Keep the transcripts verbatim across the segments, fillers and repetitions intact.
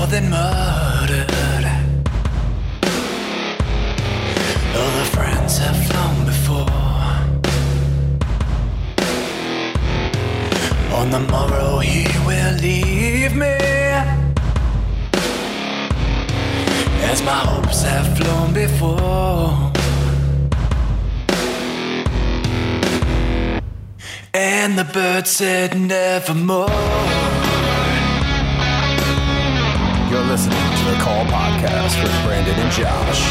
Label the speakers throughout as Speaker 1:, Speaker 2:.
Speaker 1: than murdered. All the friends have flown before. On the morrow he will leave me, as my hopes have flown before. And the bird said nevermore.
Speaker 2: You're listening to the Call Podcast with Brandon and Josh.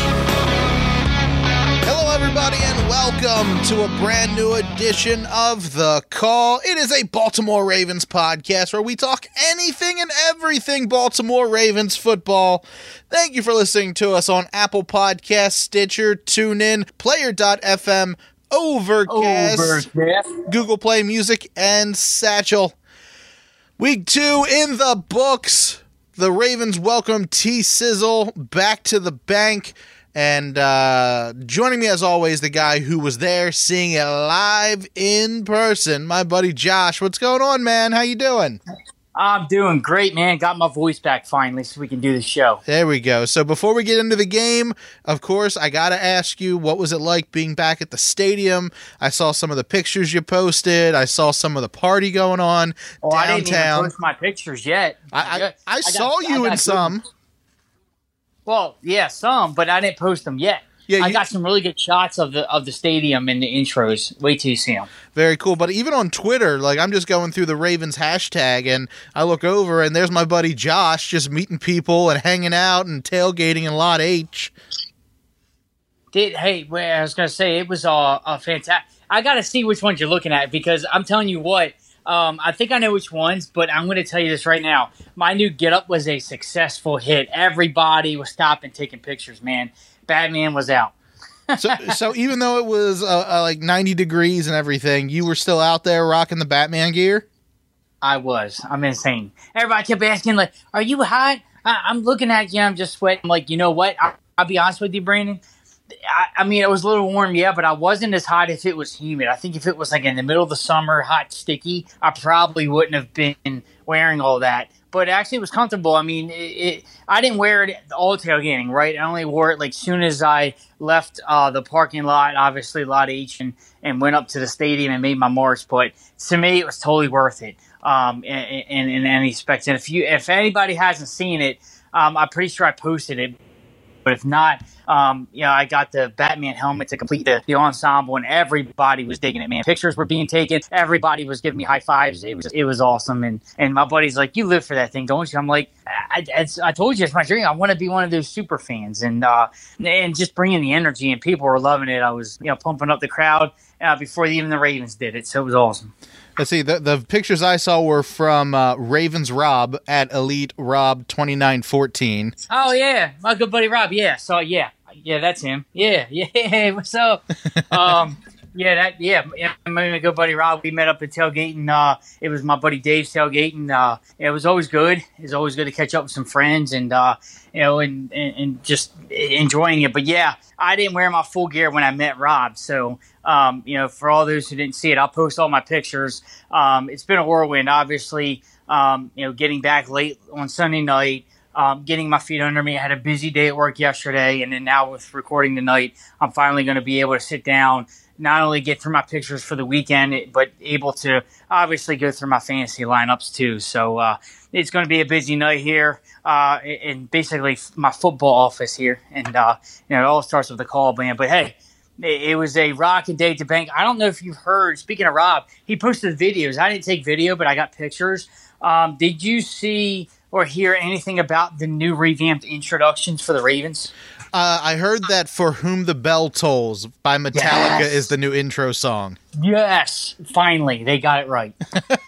Speaker 3: Hello, everybody, and welcome to a brand new edition of The Call. It is a Baltimore Ravens podcast where we talk anything and everything Baltimore Ravens football. Thank you for listening to us on Apple Podcasts, Stitcher, TuneIn, Player dot f m, Overcast, Overcast, Google Play Music, and Satchel. Week two in the books. The Ravens welcome T-Sizzle back to the bank. And uh, joining me as always, the guy who was there seeing it live in person, my buddy Josh. What's going on, man? How you doing?
Speaker 4: I'm doing great, man. Got my voice back finally so we can do the show.
Speaker 3: There we go. So before we get into the game, of course, I got to ask you, what was it like being back at the stadium? I saw some of the pictures you posted. I saw some of the party going on
Speaker 4: oh,
Speaker 3: downtown.
Speaker 4: I didn't even post my pictures yet.
Speaker 3: I, I, I, I saw
Speaker 4: got,
Speaker 3: you
Speaker 4: I
Speaker 3: in some.
Speaker 4: Good. Well, yeah, some, but I didn't post them yet. Yeah, I you, got some really good shots of the of the stadium and the intros. Wait till you see them.
Speaker 3: Very cool. But even on Twitter, like I'm just going through the Ravens hashtag, and I look over, and there's my buddy Josh just meeting people and hanging out and tailgating in Lot H.
Speaker 4: Did hey, well, I was gonna say it was a uh, uh, fantastic. I got to see which ones you're looking at because I'm telling you what. Um, I think I know which ones, but I'm going to tell you this right now. My new getup was a successful hit. Everybody was stopping, taking pictures, man. Batman was out.
Speaker 3: so, so even though it was uh, uh, like ninety degrees and everything, you were still out there rocking the Batman gear?
Speaker 4: I was. I'm insane. Everybody kept asking, like, are you hot? I- I'm looking at you. I'm just sweating. I'm like, you know what? I- I'll be honest with you, Brandon. I-, I mean, it was a little warm, yeah, but I wasn't as hot if it was humid. I think if it was like in the middle of the summer, hot, sticky, I probably wouldn't have been wearing all that. But actually, it was comfortable. I mean, it, it, I didn't wear it all tailgating, right? I only wore it like soon as I left uh, the parking lot, obviously Lot H, and, and went up to the stadium and made my march. But to me, it was totally worth it um, in, in, in any respect. And if you, if anybody hasn't seen it, um, I'm pretty sure I posted it. But if not, um, you know, I got the Batman helmet to complete the, the ensemble, and everybody was digging it, man. Pictures were being taken. Everybody was giving me high fives. It was it was awesome. And, and my buddy's like, you live for that thing, don't you? I'm like, I, I, I told you it's my dream. I want to be one of those super fans. And uh, and just bringing the energy, and people were loving it. I was, you know, pumping up the crowd uh, before even the Ravens did it. So it was awesome.
Speaker 3: Let's see, the, the pictures I saw were from uh, Ravens Rob at Elite Rob twenty-nine fourteen.
Speaker 4: Oh, yeah. My good buddy Rob. Yeah. So, yeah. Yeah, that's him. Yeah. Yeah. What's up? um, yeah, that, yeah. My good buddy Rob, we met up at tailgate, and uh, it was my buddy Dave's tailgate, and uh, it was always good. It was always good to catch up with some friends and, uh, you know, and, and, and just enjoying it. But, yeah, I didn't wear my full gear when I met Rob, so... Um, you know, for all those who didn't see it, I'll post all my pictures. Um, it's been a whirlwind, obviously, um, you know, getting back late on Sunday night, um, getting my feet under me. I had a busy day at work yesterday, and then now with recording tonight, I'm finally going to be able to sit down, not only get through my pictures for the weekend, but able to obviously go through my fantasy lineups too. So uh, it's going to be a busy night here uh, in basically my football office here. And, uh, you know, it all starts with the call band. But, hey, it was a rocking day at the bank. I don't know if you've heard, speaking of Rob, he posted videos. I didn't take video, but I got pictures. Um, did you see or hear anything about the new revamped introductions for the Ravens?
Speaker 3: Uh, I heard that For Whom the Bell Tolls by Metallica yes. is the new intro song.
Speaker 4: Yes, finally. They got it right.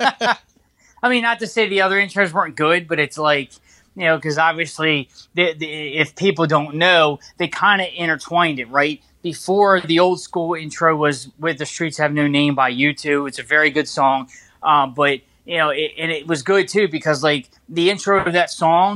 Speaker 4: I mean, not to say the other intros weren't good, but it's like, you know, because obviously the, the, if people don't know, they kind of intertwined it, right? Before, the old school intro was With the Streets Have No Name by U two. It's a very good song. Um, but, you know, it, and it was good, too, because, like, the intro to that song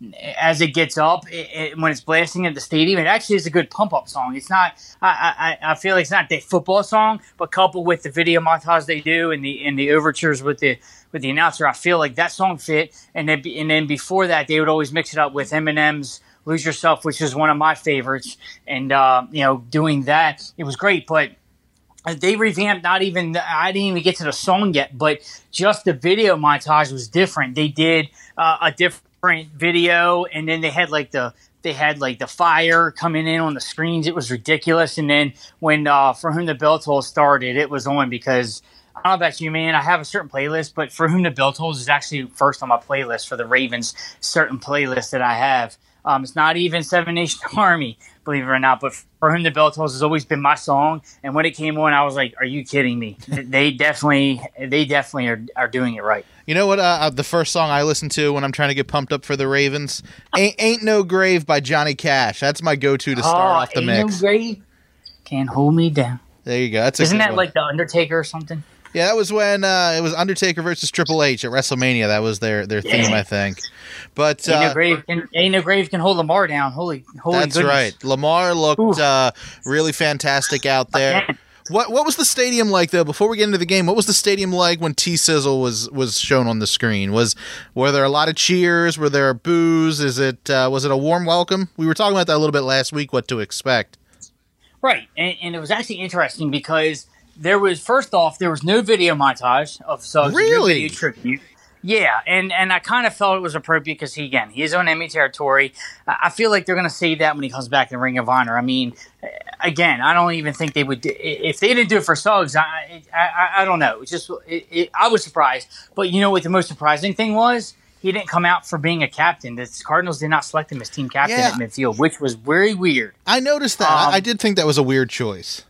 Speaker 4: as it gets up, it, it, when it's blasting at the stadium, it actually is a good pump up song. It's not. I, I I feel like it's not the football song, but coupled with the video montage they do and the and the overtures with the with the announcer, I feel like that song fit. And then and then before that, they would always mix it up with Eminem's "Lose Yourself," which is one of my favorites. And uh, you know, doing that, it was great, but. They revamped not even, I didn't even get to the song yet, but just the video montage was different. They did uh, a different video, and then they had like the, they had like the fire coming in on the screens. It was ridiculous. And then when uh, For Whom the Bell Tolls started, it was on because, I don't know about you, man, I have a certain playlist, but For Whom the Bell Tolls is actually first on my playlist for the Ravens certain playlist that I have. Um, it's not even Seven Nation Army, believe it or not, but For Whom the Bell Tolls has always been my song. And when it came on, I was like, "Are you kidding me?" They definitely, they definitely are, are doing it right.
Speaker 3: You know what? Uh, the first song I listen to when I'm trying to get pumped up for the Ravens, "Ain't, Ain't No Grave" by Johnny Cash. That's my go-to to start
Speaker 4: oh,
Speaker 3: off the
Speaker 4: ain't
Speaker 3: mix.
Speaker 4: No grave can't hold me down.
Speaker 3: There you go. That's a
Speaker 4: Isn't
Speaker 3: good
Speaker 4: that
Speaker 3: one.
Speaker 4: like the Undertaker or something?
Speaker 3: Yeah, that was when uh, it was Undertaker versus Triple H at WrestleMania. That was their, their theme,
Speaker 4: Yeah.
Speaker 3: I think. But
Speaker 4: Ain't
Speaker 3: uh,
Speaker 4: no grave can, ain't no grave can hold Lamar down. Holy, holy
Speaker 3: that's
Speaker 4: goodness.
Speaker 3: right. Lamar looked uh, really fantastic out there.
Speaker 4: Again.
Speaker 3: What what was the stadium like though? Before we get into the game, what was the stadium like when T Sizzle was was shown on the screen? Was were there a lot of cheers? Were there boos? Is it uh, was it a warm welcome? We were talking about that a little bit last week. What to expect?
Speaker 4: Right, and, and it was actually interesting because there was, first off, there was no video montage of Suggs.
Speaker 3: Really?
Speaker 4: No video tribute. Yeah, and, and I kind of felt it was appropriate because, he, again, he's on enemy territory. I I feel like they're going to save that when he comes back in Ring of Honor. I mean, again, I don't even think they would do, if they didn't do it for Suggs, I I, I don't know. It's just, it, it, I was surprised. But you know what the most surprising thing was? He didn't come out for being a captain. The Cardinals did not select him as team captain
Speaker 3: Yeah.
Speaker 4: at midfield, which was very weird.
Speaker 3: I noticed that.
Speaker 4: Um,
Speaker 3: I, I did think that was a weird choice.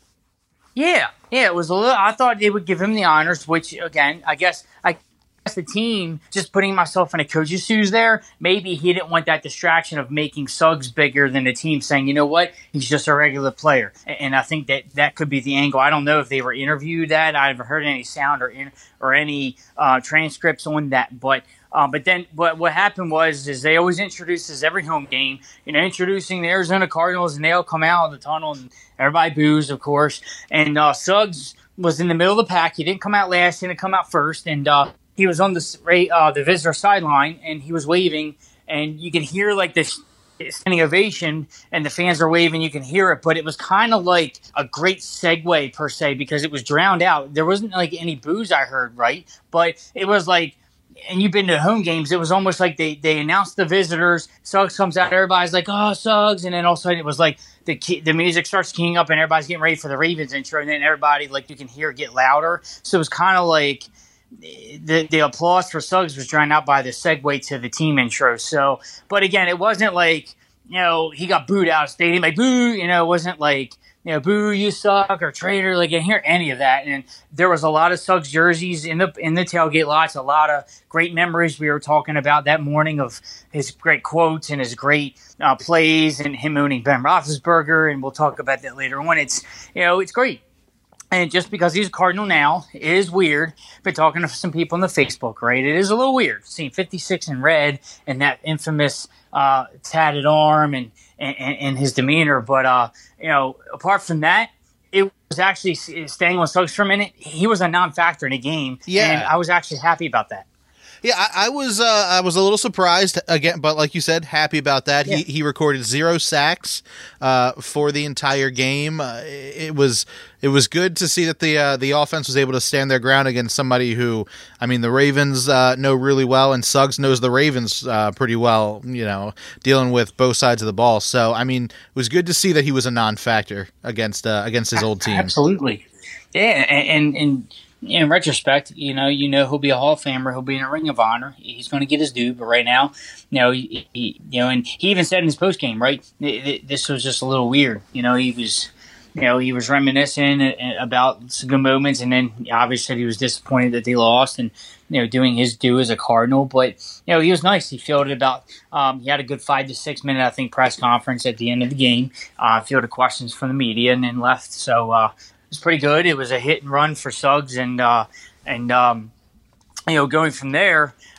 Speaker 4: Yeah, yeah, it was a little. I thought they would give him the honors, which again, I guess, I guess the team, just putting myself in a coach's shoes there, maybe he didn't want that distraction of making Suggs bigger than the team, saying, you know what, he's just a regular player, and, and I think that that could be the angle. I don't know if they were interviewed that. I haven't heard any sound or in, or any uh, transcripts on that, but. Um, but then what what happened was is they always introduce this every home game, you know, introducing the Arizona Cardinals, and they all come out of the tunnel, and everybody boos, of course. And uh, Suggs was in the middle of the pack. He didn't come out last. He didn't come out first. And uh, he was on the uh, the visitor sideline, and he was waving. And you can hear, like, this standing ovation, and the fans are waving. You can hear it. But it was kind of like a great segue, per se, because it was drowned out. There wasn't, like, any boos I heard, right? But it was like, and you've been to home games, it was almost like they, they announced the visitors, Suggs comes out, everybody's like, oh, Suggs, and then all of a sudden it was like the key, the music starts keying up and everybody's getting ready for the Ravens intro, and then everybody, like, you can hear it get louder. So it was kind of like the the applause for Suggs was drowned out by the segue to the team intro. So, but again, it wasn't like, you know, he got booed out of the stadium, like, boo, you know, it wasn't like, you know, boo, you suck, or traitor. Like, I didn't hear any of that. And there was a lot of Suggs jerseys in the in the tailgate lots, a lot of great memories we were talking about that morning of his great quotes and his great uh, plays and him owning Ben Roethlisberger. And we'll talk about that later on. It's, you know, it's great. And just because he's a Cardinal now, it is weird. Been talking to some people on the Facebook, right? It is a little weird seeing fifty-six in red and that infamous uh, tatted arm and, and, and his demeanor. But, uh, you know, apart from that, it was actually, staying on Suggs for a minute, he was a non-factor in the game.
Speaker 3: Yeah.
Speaker 4: And I was actually happy about that.
Speaker 3: Yeah, I, I was uh, I was a little surprised again, but like you said, happy about that.
Speaker 4: Yeah.
Speaker 3: He he recorded zero sacks uh, for the entire game. Uh, it was it was good to see that the uh, the offense was able to stand their ground against somebody who, I mean, the Ravens uh, know really well, and Suggs knows the Ravens uh, pretty well. You know, dealing with both sides of the ball. So I mean, it was good to see that he was a non-factor against uh, against his old team.
Speaker 4: Absolutely, yeah, and and. and in retrospect, you know, you know he'll be a Hall of Famer. He'll be in a Ring of Honor. He's going to get his due. But right now, you know, he, he, you know, and he even said in his post game, right, this was just a little weird. You know, he was, you know, he was reminiscing about some good moments, and then obviously he was disappointed that they lost, and you know, doing his due as a Cardinal. But you know, he was nice. He fielded about. Um, he had a good five to six minute, I think, press conference at the end of the game. Uh, fielded questions from the media, and then left. So. Uh, It was pretty good. It was a hit and run for Suggs, and uh, and um, you know, going from there,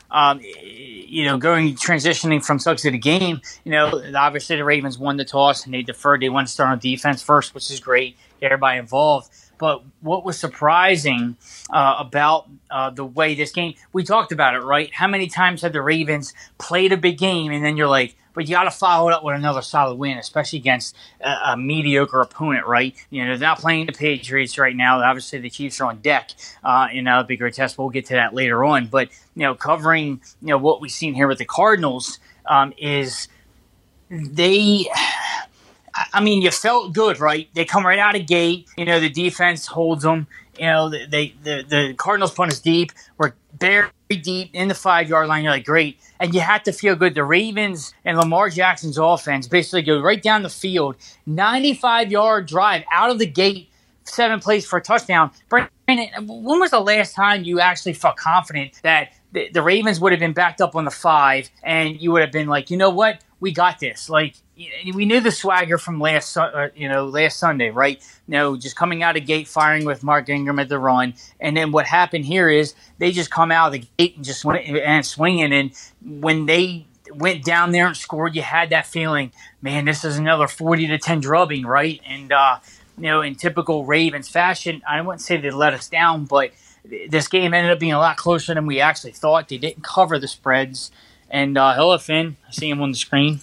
Speaker 4: um, you know, going transitioning from subs to the game, you know, obviously the Ravens won the toss and they deferred. They wanted to start on defense first, which is great. Get everybody involved. But what was surprising uh, about uh, the way this game, we talked about it, right? How many times have the Ravens played a big game and then you're like, but you got to follow it up with another solid win, especially against a, a mediocre opponent, right? You know, they're not playing the Patriots right now. Obviously, the Chiefs are on deck, uh, and that'll be a great test. We'll get to that later on. But, you know, covering, you know, what we've seen here with the Cardinals um, is they – I mean, you felt good, right? They come right out of gate. You know, the defense holds them. You know, they the, the Cardinals punt us deep. We're very deep in the five-yard line. You're like, great. And you have to feel good. The Ravens and Lamar Jackson's offense basically go right down the field, ninety-five-yard drive out of the gate, seven plays for a touchdown. Brandon, when was the last time you actually felt confident that the, the Ravens would have been backed up on the five and you would have been like, you know what? We got this. Like, we knew the swagger from last, uh, you know, last Sunday, right? You know, just coming out of the gate, firing with Mark Ingram at the run, and then what happened here is they just come out of the gate and just went and swinging. And when they went down there and scored, you had that feeling, man, this is another forty to ten drubbing, right? And uh, you know, in typical Ravens fashion, I wouldn't say they let us down, but this game ended up being a lot closer than we actually thought. They didn't cover the spreads. And uh, hello, Finn. I see him on the screen.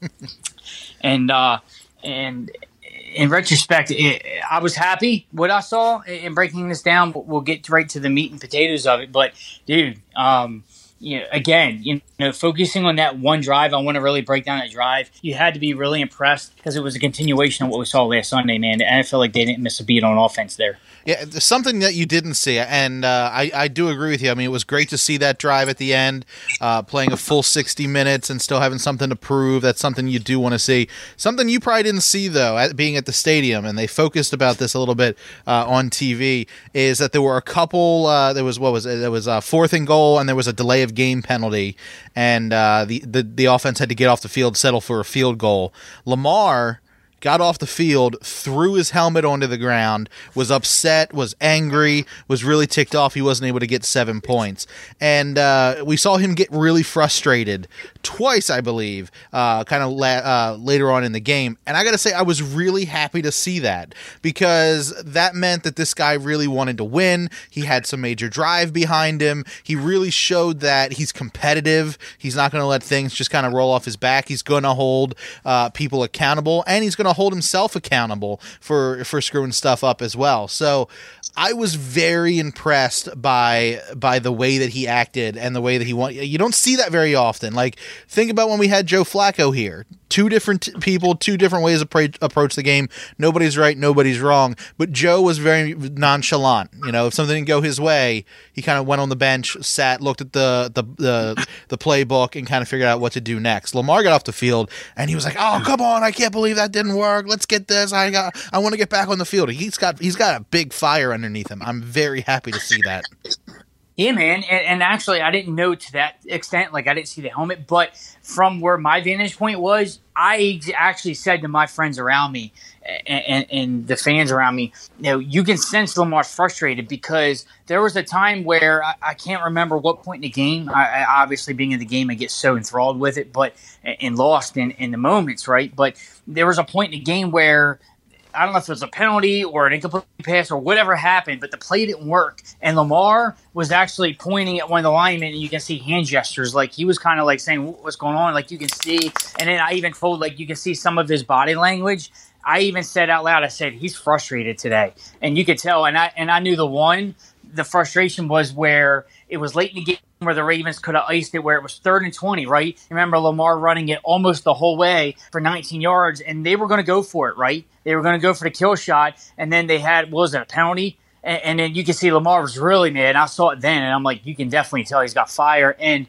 Speaker 4: and uh, and in retrospect, it, I was happy what I saw in breaking this down. We'll get right to the meat and potatoes of it. But, dude, um, you know, again, you know, focusing on that one drive, I want to really break down that drive. You had to be really impressed because it was a continuation of what we saw last Sunday, man. And I feel like they didn't miss a beat on offense there.
Speaker 3: Yeah, there's something that you didn't see, and uh, I, I do agree with you. I mean, it was great to see that drive at the end, uh, playing a full sixty minutes and still having something to prove. That's something you do want to see. Something you probably didn't see, though, at being at the stadium, and they focused about this a little bit uh, on T V, is that there were a couple, uh, there was, what was it, there was a fourth and goal, and there was a delay of game penalty, and uh, the, the, the offense had to get off the field, settle for a field goal. Lamar got off the field, threw his helmet onto the ground, was upset, was angry, was really ticked off he wasn't able to get seven points. And uh, we saw him get really frustrated twice, I believe, uh, kind of la- uh, later on in the game. And I got to say, I was really happy to see that because that meant that this guy really wanted to win. He had some major drive behind him. He really showed that he's competitive. He's not going to let things just kind of roll off his back. He's going to hold uh, people accountable, and he's going to hold himself accountable for for screwing stuff up as well. So I was very impressed by by the way that he acted and the way that he won. You don't see that very often. Like, think about when we had Joe Flacco here. Two different t- people, two different ways to pra- approach the game. Nobody's right, nobody's wrong. But Joe was very nonchalant. You know, if something didn't go his way, he kind of went on the bench, sat, looked at the the the, the playbook, and kind of figured out what to do next. Lamar got off the field, and he was like, "Oh, come on! I can't believe that didn't work. Let's get this. I got. I want to get back on the field." He's got he's got a big fire underneath him. I'm very happy to see that.
Speaker 4: Yeah, man. And, and actually, I didn't know to that extent. Like, I didn't see the helmet. But from where my vantage point was, I actually said to my friends around me and, and, and the fans around me, you know, you can sense Lamar's frustrated because there was a time where I, I can't remember what point in the game. I, I obviously, being in the game, I get so enthralled with it, but and lost in, in the moments, right? But there was a point in the game where I don't know if it was a penalty or an incomplete pass or whatever happened, but the play didn't work. And Lamar was actually pointing at one of the linemen, and you can see hand gestures. Like, he was kind of like saying, what's going on? Like, you can see. And then I even told, like, you can see some of his body language. I even said out loud, I said, he's frustrated today. And you could tell. And I, and I knew the one, the frustration was where it was late in the game where the Ravens could have iced it, where it was third and twenty, right? Remember Lamar running it almost the whole way for nineteen yards, and they were going to go for it, right? They were going to go for the kill shot, and then they had, what was it, a penalty? And, and then you can see Lamar was really mad. I saw it then, and I'm like, you can definitely tell he's got fire. And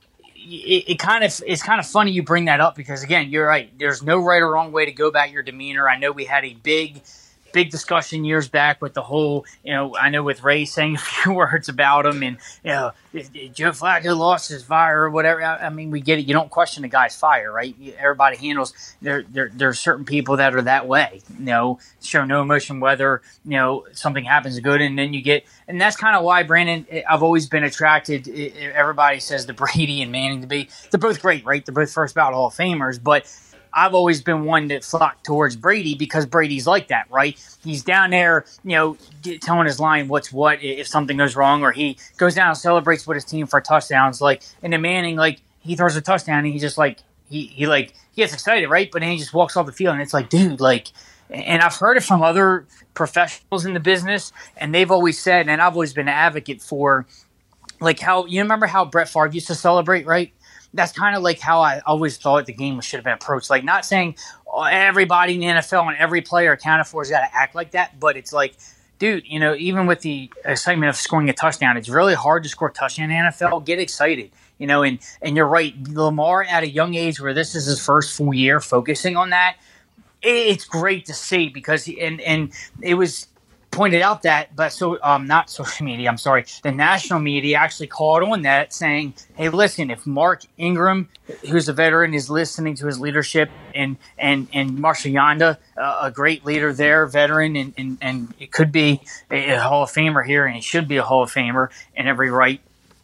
Speaker 4: it, it kind of it's kind of funny you bring that up because, again, you're right. There's no right or wrong way to go about your demeanor. I know we had a big big discussion years back with the whole, you know, I know with Ray saying a few words about him and, you know, Joe Flacco lost his fire or whatever. I mean, we get it. You don't question the guy's fire, right? Everybody handles, there, there, there are certain people that are that way, you know, show no emotion whether, you know, something happens good. And then you get, and that's kind of why, Brandon, I've always been attracted. Everybody says the Brady and Manning to be, they're both great, right? They're both first ballot Hall of Famers, but I've always been one that flocked towards Brady because Brady's like that, right? He's down there, you know, get, telling his line what's what if something goes wrong, or he goes down and celebrates with his team for touchdowns. Like, and then Manning, like, he throws a touchdown and he just like he he like he gets excited, right? But then he just walks off the field and it's like, dude, like. And I've heard it from other professionals in the business, and they've always said, and I've always been an advocate for, like, how you remember how Brett Favre used to celebrate, right? That's kind of like how I always thought the game should have been approached. Like, not saying oh, everybody in the N F L and every player accounted for has got to act like that, but it's like, dude, you know, even with the excitement of scoring a touchdown, it's really hard to score a touchdown in the N F L. Get excited, you know, and, and you're right. Lamar at a young age where this is his first full year focusing on that, it's great to see because, he, and, and it was pointed out that, but so um, not social media, I'm sorry, the national media actually called on that saying, hey, listen, if Mark Ingram, who's a veteran, is listening to his leadership, and and and Marshall Yanda, uh, a great leader there, veteran, and, and, and it could be a, a Hall of Famer here, and he should be a Hall of Famer in every right,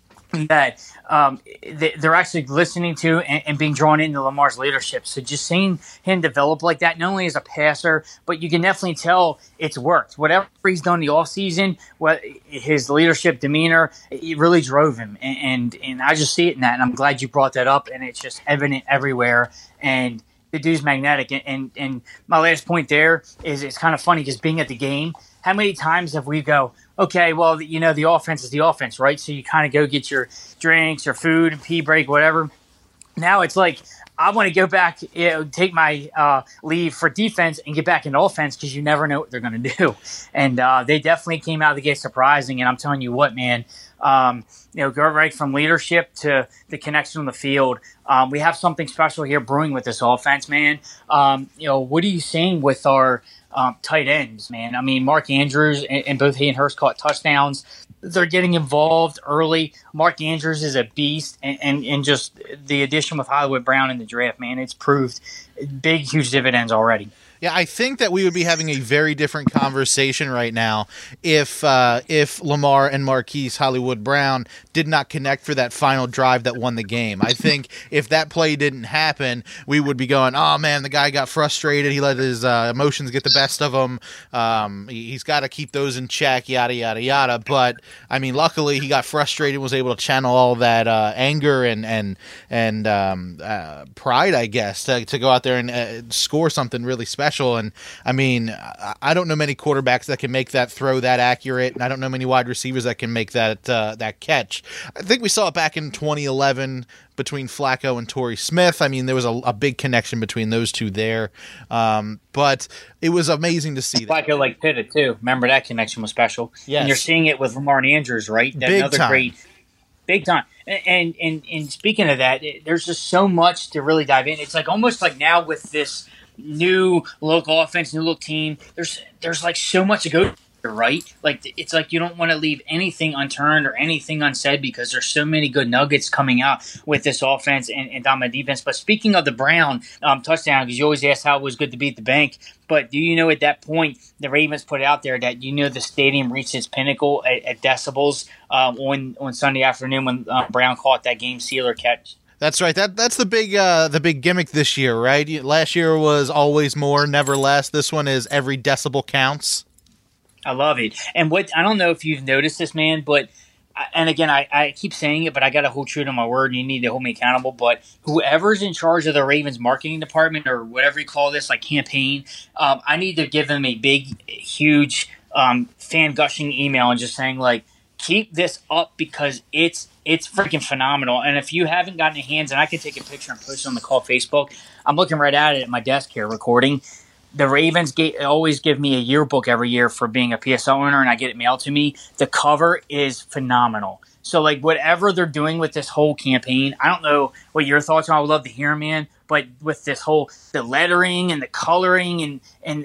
Speaker 4: that um, they, they're actually listening to and, and being drawn into Lamar's leadership. So just seeing him develop like that, not only as a passer, but you can definitely tell it's worked. Whatever he's done the offseason, what his leadership demeanor, it really drove him. And, and and I just see it in that, and I'm glad you brought that up, and it's just evident everywhere. And the dude's magnetic. And, and, and my last point there is it's kind of funny because being at the game, how many times have we go, okay, well, you know, the offense is the offense, right? So you kind of go get your drinks or food, pee break, whatever. Now it's like, I want to go back, you know, take my uh, leave for defense and get back into offense because you never know what they're going to do. And uh, they definitely came out of the gate surprising. And I'm telling you what, man, um, you know, go right from leadership to the connection on the field. Um, we have something special here brewing with this offense, man. Um, you know, what are you seeing with our um, tight ends, man? I mean, Mark Andrews and, and both he and Hurst caught touchdowns. They're getting involved early. Mark Andrews is a beast, and, and, and just the addition with Hollywood Brown in the draft, man, it's proved big, huge dividends already.
Speaker 3: Yeah, I think that we would be having a very different conversation right now if uh, if Lamar and Marquise Hollywood Brown did not connect for that final drive that won the game. I think if that play didn't happen, we would be going, oh, man, the guy got frustrated. He let his uh, emotions get the best of him. Um, he, he's got to keep those in check, yada, yada, yada. But, I mean, luckily he got frustrated and was able to channel all that uh, anger and and, and um, uh, pride, I guess, to, to go out there and uh, score something really special. And I mean, I don't know many quarterbacks that can make that throw that accurate, and I don't know many wide receivers that can make that uh, that catch. I think we saw it back in twenty eleven between Flacco and Torrey Smith. I mean, there was a, a big connection between those two there, um, but it was amazing to see that.
Speaker 4: Flacco like Pitta too. Remember that connection was special.
Speaker 3: Yes.
Speaker 4: And you're seeing it with Lamar and Andrews, right? That
Speaker 3: Big
Speaker 4: another
Speaker 3: time.
Speaker 4: great. Big time. And, and and speaking of that, it, there's just so much to really dive in. It's like almost like now with this new local offense, new local team, there's there's like so much to go through, right? Like it's like you don't want to leave anything unturned or anything unsaid because there's so many good nuggets coming out with this offense and, and dominant defense. But speaking of the Brown um, touchdown, because you always ask how it was good to beat the bank, but do you know at that point the Ravens put out there that you know the stadium reached its pinnacle at, at decibels um, on on Sunday afternoon when uh, Brown caught that game sealer catch?
Speaker 3: That's right. That that's the big uh, the big gimmick this year, right? Last year was always more, never less. This one is every decibel counts.
Speaker 4: I love it. And what I don't know if you've noticed this, man, but and again, I, I keep saying it, but I got to hold true to my word. And you need to hold me accountable. But whoever's in charge of the Ravens marketing department or whatever you call this, like campaign, um, I need to give them a big, huge um, fan gushing email and just saying like, keep this up because it's it's freaking phenomenal. And if you haven't gotten your hands, and I can take a picture and post it on the Call Facebook. I'm looking right at it at my desk here recording. The Ravens get, always give me a yearbook every year for being a P S L owner, and I get it mailed to me. The cover is phenomenal. So, like, whatever they're doing with this whole campaign, I don't know what your thoughts are. I would love to hear, man. But with this whole, the lettering and the coloring and, and it,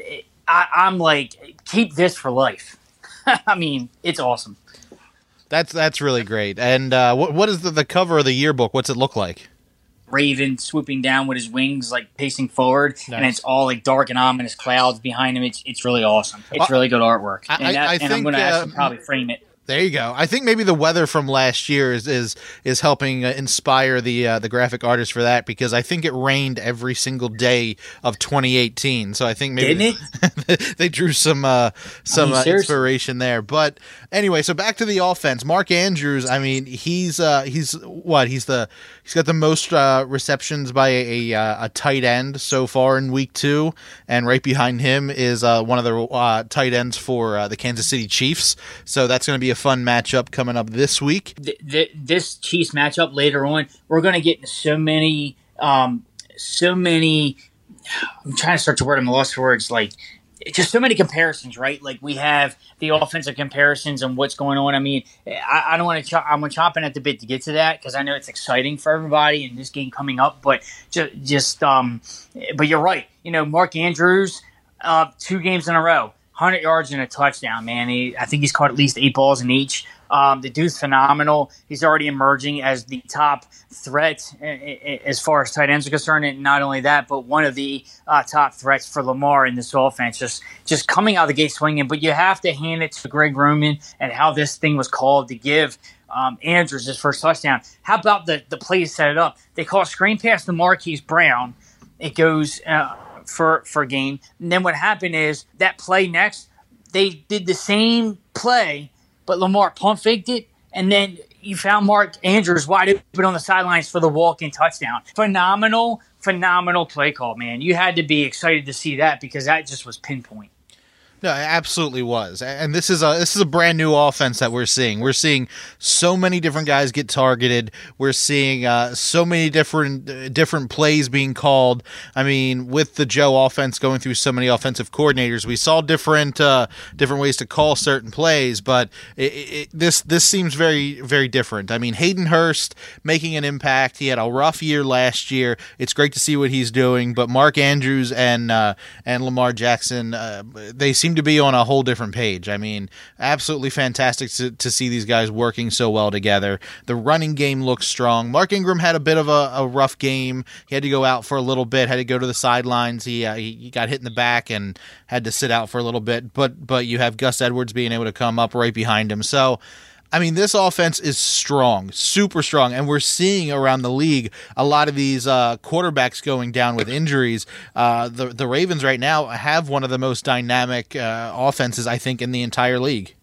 Speaker 4: I, I'm like, keep this for life. I mean, it's awesome.
Speaker 3: That's that's really great. And uh, what what is the, the cover of the yearbook? What's it look like?
Speaker 4: Raven swooping down with his wings, like pacing forward,
Speaker 3: Nice.
Speaker 4: and it's all like dark and ominous clouds behind him. It's it's really awesome. It's
Speaker 3: Uh,
Speaker 4: really good artwork,
Speaker 3: I-
Speaker 4: and, that,
Speaker 3: I
Speaker 4: and I'm
Speaker 3: think,
Speaker 4: going to
Speaker 3: uh,
Speaker 4: actually probably frame it.
Speaker 3: There you go. I think maybe the weather from last year is is, is helping uh, inspire the uh, the graphic artist for that, because I think it rained every single day of twenty eighteen. So I think maybe
Speaker 4: Didn't
Speaker 3: they drew some uh, some
Speaker 4: you
Speaker 3: uh,
Speaker 4: serious?
Speaker 3: inspiration there. But anyway, so back to the offense. Mark Andrews. I mean, he's uh, he's what he's the he's got the most uh, receptions by a, a a tight end so far in week two, and right behind him is uh, one of the uh, tight ends for uh, the Kansas City Chiefs. So that's going to be a fun matchup coming up this week.
Speaker 4: Th- th- this Chiefs matchup later on, we're going to get into so many, um, so many. I'm trying to start to word. I'm lost for words. Like, just so many comparisons, right? Like, we have the offensive comparisons and what's going on. I mean, I, I don't want to. Ch- I'm chomping at the bit to get to that because I know it's exciting for everybody in this game coming up. But just, just, um, but you're right. You know, Mark Andrews, uh, two games in a row. one hundred yards and a touchdown, man. He, I think he's caught at least eight balls in each. Um, the dude's phenomenal. He's already emerging as the top threat as far as tight ends are concerned. And not only that, but one of the uh, top threats for Lamar in this offense. Just, just coming out of the gate swinging. But you have to hand it to Greg Roman and how this thing was called to give um, Andrews his first touchdown. How about the, the play to set it up? They call a screen pass to Marquise Brown. It goes uh, for, for a gain. And then what happened is that play next, they did the same play, but Lamar pump faked it, and then you found Mark Andrews wide open on the sidelines for the walk-in touchdown. Phenomenal, phenomenal play call, man. You had to be excited to see that because that just was pinpoint.
Speaker 3: No, it absolutely was. And this is a this is a brand new offense that we're seeing. We're seeing so many different guys get targeted. We're seeing uh, so many different uh, different plays being called. I mean, with the Joe offense going through so many offensive coordinators, we saw different uh, different ways to call certain plays. But it, it, this this seems very very different. I mean, Hayden Hurst making an impact. He had a rough year last year. It's great to see what he's doing. But Mark Andrews and uh, and Lamar Jackson, uh, they seem to be on a whole different page. I mean, absolutely fantastic to, to see these guys working so well together. The running game looks strong. Mark Ingram had a bit of a, a rough game. He had to go out for a little bit, had to go to the sidelines. He, uh, he he got hit in the back and had to sit out for a little bit. But but you have Gus Edwards being able to come up right behind him. So, I mean, this offense is strong, super strong, and we're seeing around the league a lot of these uh, quarterbacks going down with injuries. Uh, the the Ravens right now have one of the most dynamic uh, offenses, I think, in the entire league.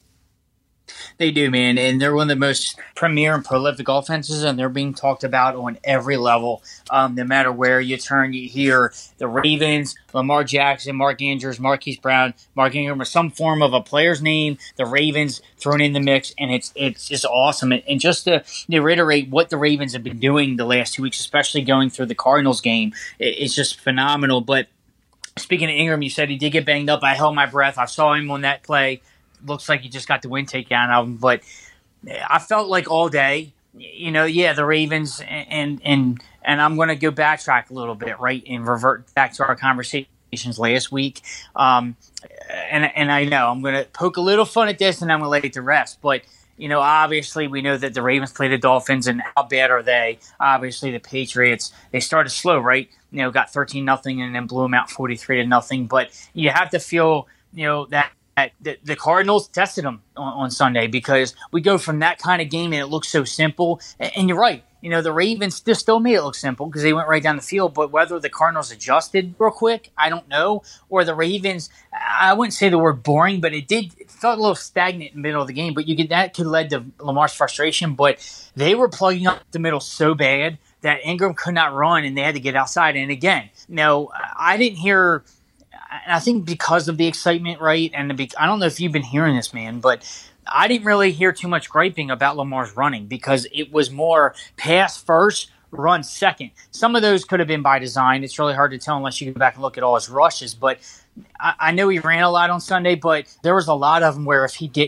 Speaker 4: They do, man, and they're one of the most premier and prolific offenses, and they're being talked about on every level. Um, no matter where you turn, you hear the Ravens, Lamar Jackson, Mark Andrews, Marquise Brown, Mark Ingram, or some form of a player's name, the Ravens thrown in the mix, and it's it's just awesome. And, and just to, to reiterate what the Ravens have been doing the last two weeks, especially going through the Cardinals game, it, it's just phenomenal. But speaking of Ingram, you said he did get banged up. I held my breath. I saw him on that play. Looks like he just got the wind taken out of him, but I felt like all day, you know, yeah, the Ravens and and and I'm going to go backtrack a little bit, right, and revert back to our conversations last week. Um, and and I know I'm going to poke a little fun at this, and I'm going to let it to rest. But you know, obviously, we know that the Ravens play the Dolphins, and how bad are they? Obviously, the Patriots, they started slow, right? You know, got thirteen nothing and then blew them out forty-three to nothing. But you have to feel, you know, that. The, the Cardinals tested them on, on Sunday because we go from that kind of game and it looks so simple. And, and you're right. You know, the Ravens still, still made it look simple because they went right down the field. But whether the Cardinals adjusted real quick, I don't know. Or the Ravens, I wouldn't say the word boring, but it did it felt a little stagnant in the middle of the game. But you could that could lead to Lamar's frustration. But they were plugging up the middle so bad that Ingram could not run and they had to get outside. And again, no, I didn't hear – and I think because of the excitement, right, and the, I don't know if you've been hearing this, man, but I didn't really hear too much griping about Lamar's running because it was more pass first, run second. Some of those could have been by design. It's really hard to tell unless you go back and look at all his rushes. But I, I know he ran a lot on Sunday, but there was a lot of them where if he didn't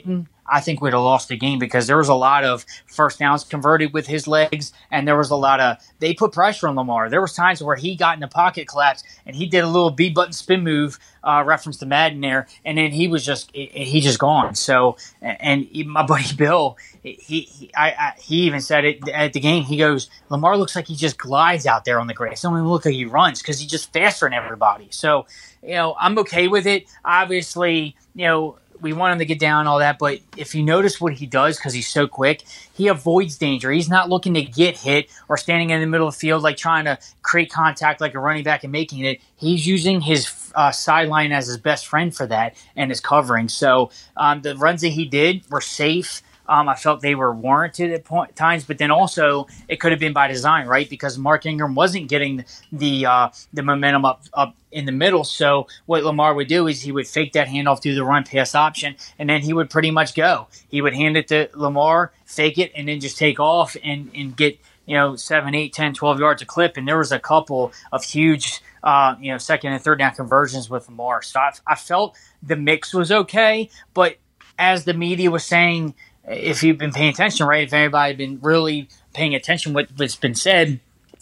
Speaker 4: I think we'd have lost the game because there was a lot of first downs converted with his legs, and there was a lot of they put pressure on Lamar. There was times where he got in the pocket collapse and he did a little B button spin move, uh, reference to Madden there, and then he was just he just gone. So, and my buddy Bill, he, he I, I he even said it at the game. He goes, Lamar looks like he just glides out there on the grass. It don't even look like he runs because he's just faster than everybody. So, you know, I'm okay with it. Obviously, you know, we want him to get down and all that, but if you notice what he does, because he's so quick, he avoids danger. He's not looking to get hit or standing in the middle of the field like trying to create contact like a running back and making it. He's using his uh, sideline as his best friend for that and his covering. So um, the runs that he did were safe. Um, I felt they were warranted at point, times, but then also it could have been by design, right? Because Mark Ingram wasn't getting the uh, the momentum up up in the middle. So what Lamar would do is he would fake that handoff through the run pass option, and then he would pretty much go. He would hand it to Lamar, fake it, and then just take off and, and get, you know, seven, eight, ten, twelve yards a clip. And there was a couple of huge, uh, you know, second and third down conversions with Lamar. So I, I felt the mix was okay, but as the media was saying, if you've been paying attention, right, if anybody had been really paying attention to what's been said,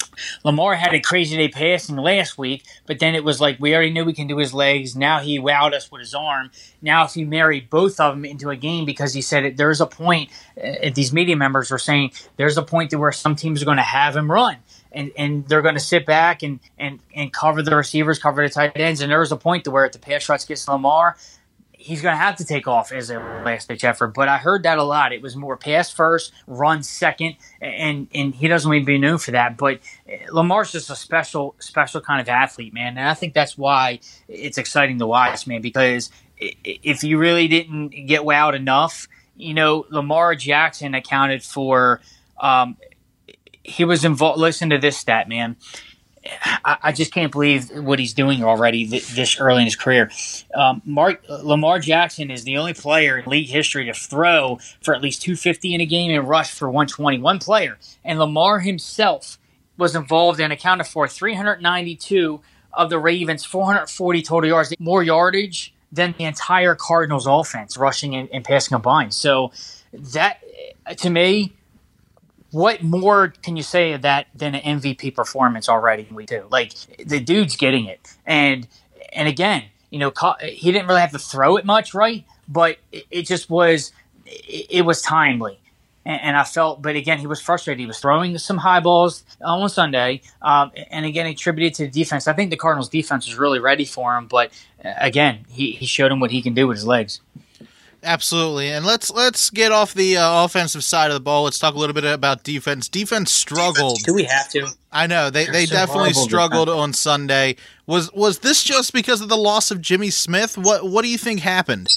Speaker 4: Lamar had a crazy day passing last week, but then it was like we already knew we can do his legs. Now he wowed us with his arm. Now if you marry both of them into a game, because he said it, there's a point, uh, these media members were saying there's a point to where some teams are going to have him run. And, and they're going to sit back and, and, and cover the receivers, cover the tight ends. And there was a point to where if the pass rush gets Lamar, he's going to have to take off as a last-ditch effort. But I heard that a lot. It was more pass first, run second, and and he doesn't want to be known for that. But Lamar's just a special, special kind of athlete, man. And I think that's why it's exciting to watch, man, because if you really didn't get wowed enough, you know, Lamar Jackson accounted for um, – he was involved – listen to this stat, man. I just can't believe what he's doing already this early in his career. Um, Mark, Lamar Jackson is the only player in league history to throw for at least two fifty in a game and rush for one twenty. One player. And Lamar himself was involved and accounted for three hundred ninety-two of the Ravens' four hundred forty total yards, more yardage than the entire Cardinals offense, rushing and, and passing combined. So that, to me, what more can you say of that than an M V P performance already in week two? Like, the dude's getting it. And and again, you know, he didn't really have to throw it much, right? But it, it just was, it, it was timely. And, and I felt, but again, he was frustrated. He was throwing some high balls on Sunday. Um, and again, attributed to the defense. I think the Cardinals defense was really ready for him. But again, he, he showed him what he can do with his legs.
Speaker 3: Absolutely, and let's let's get off the uh, offensive side of the ball. Let's talk a little bit about defense. Defense struggled.
Speaker 4: Do we have to?
Speaker 3: I know they they so definitely struggled defense. On Sunday. Was was this just because of the loss of Jimmy Smith? What what do you think happened?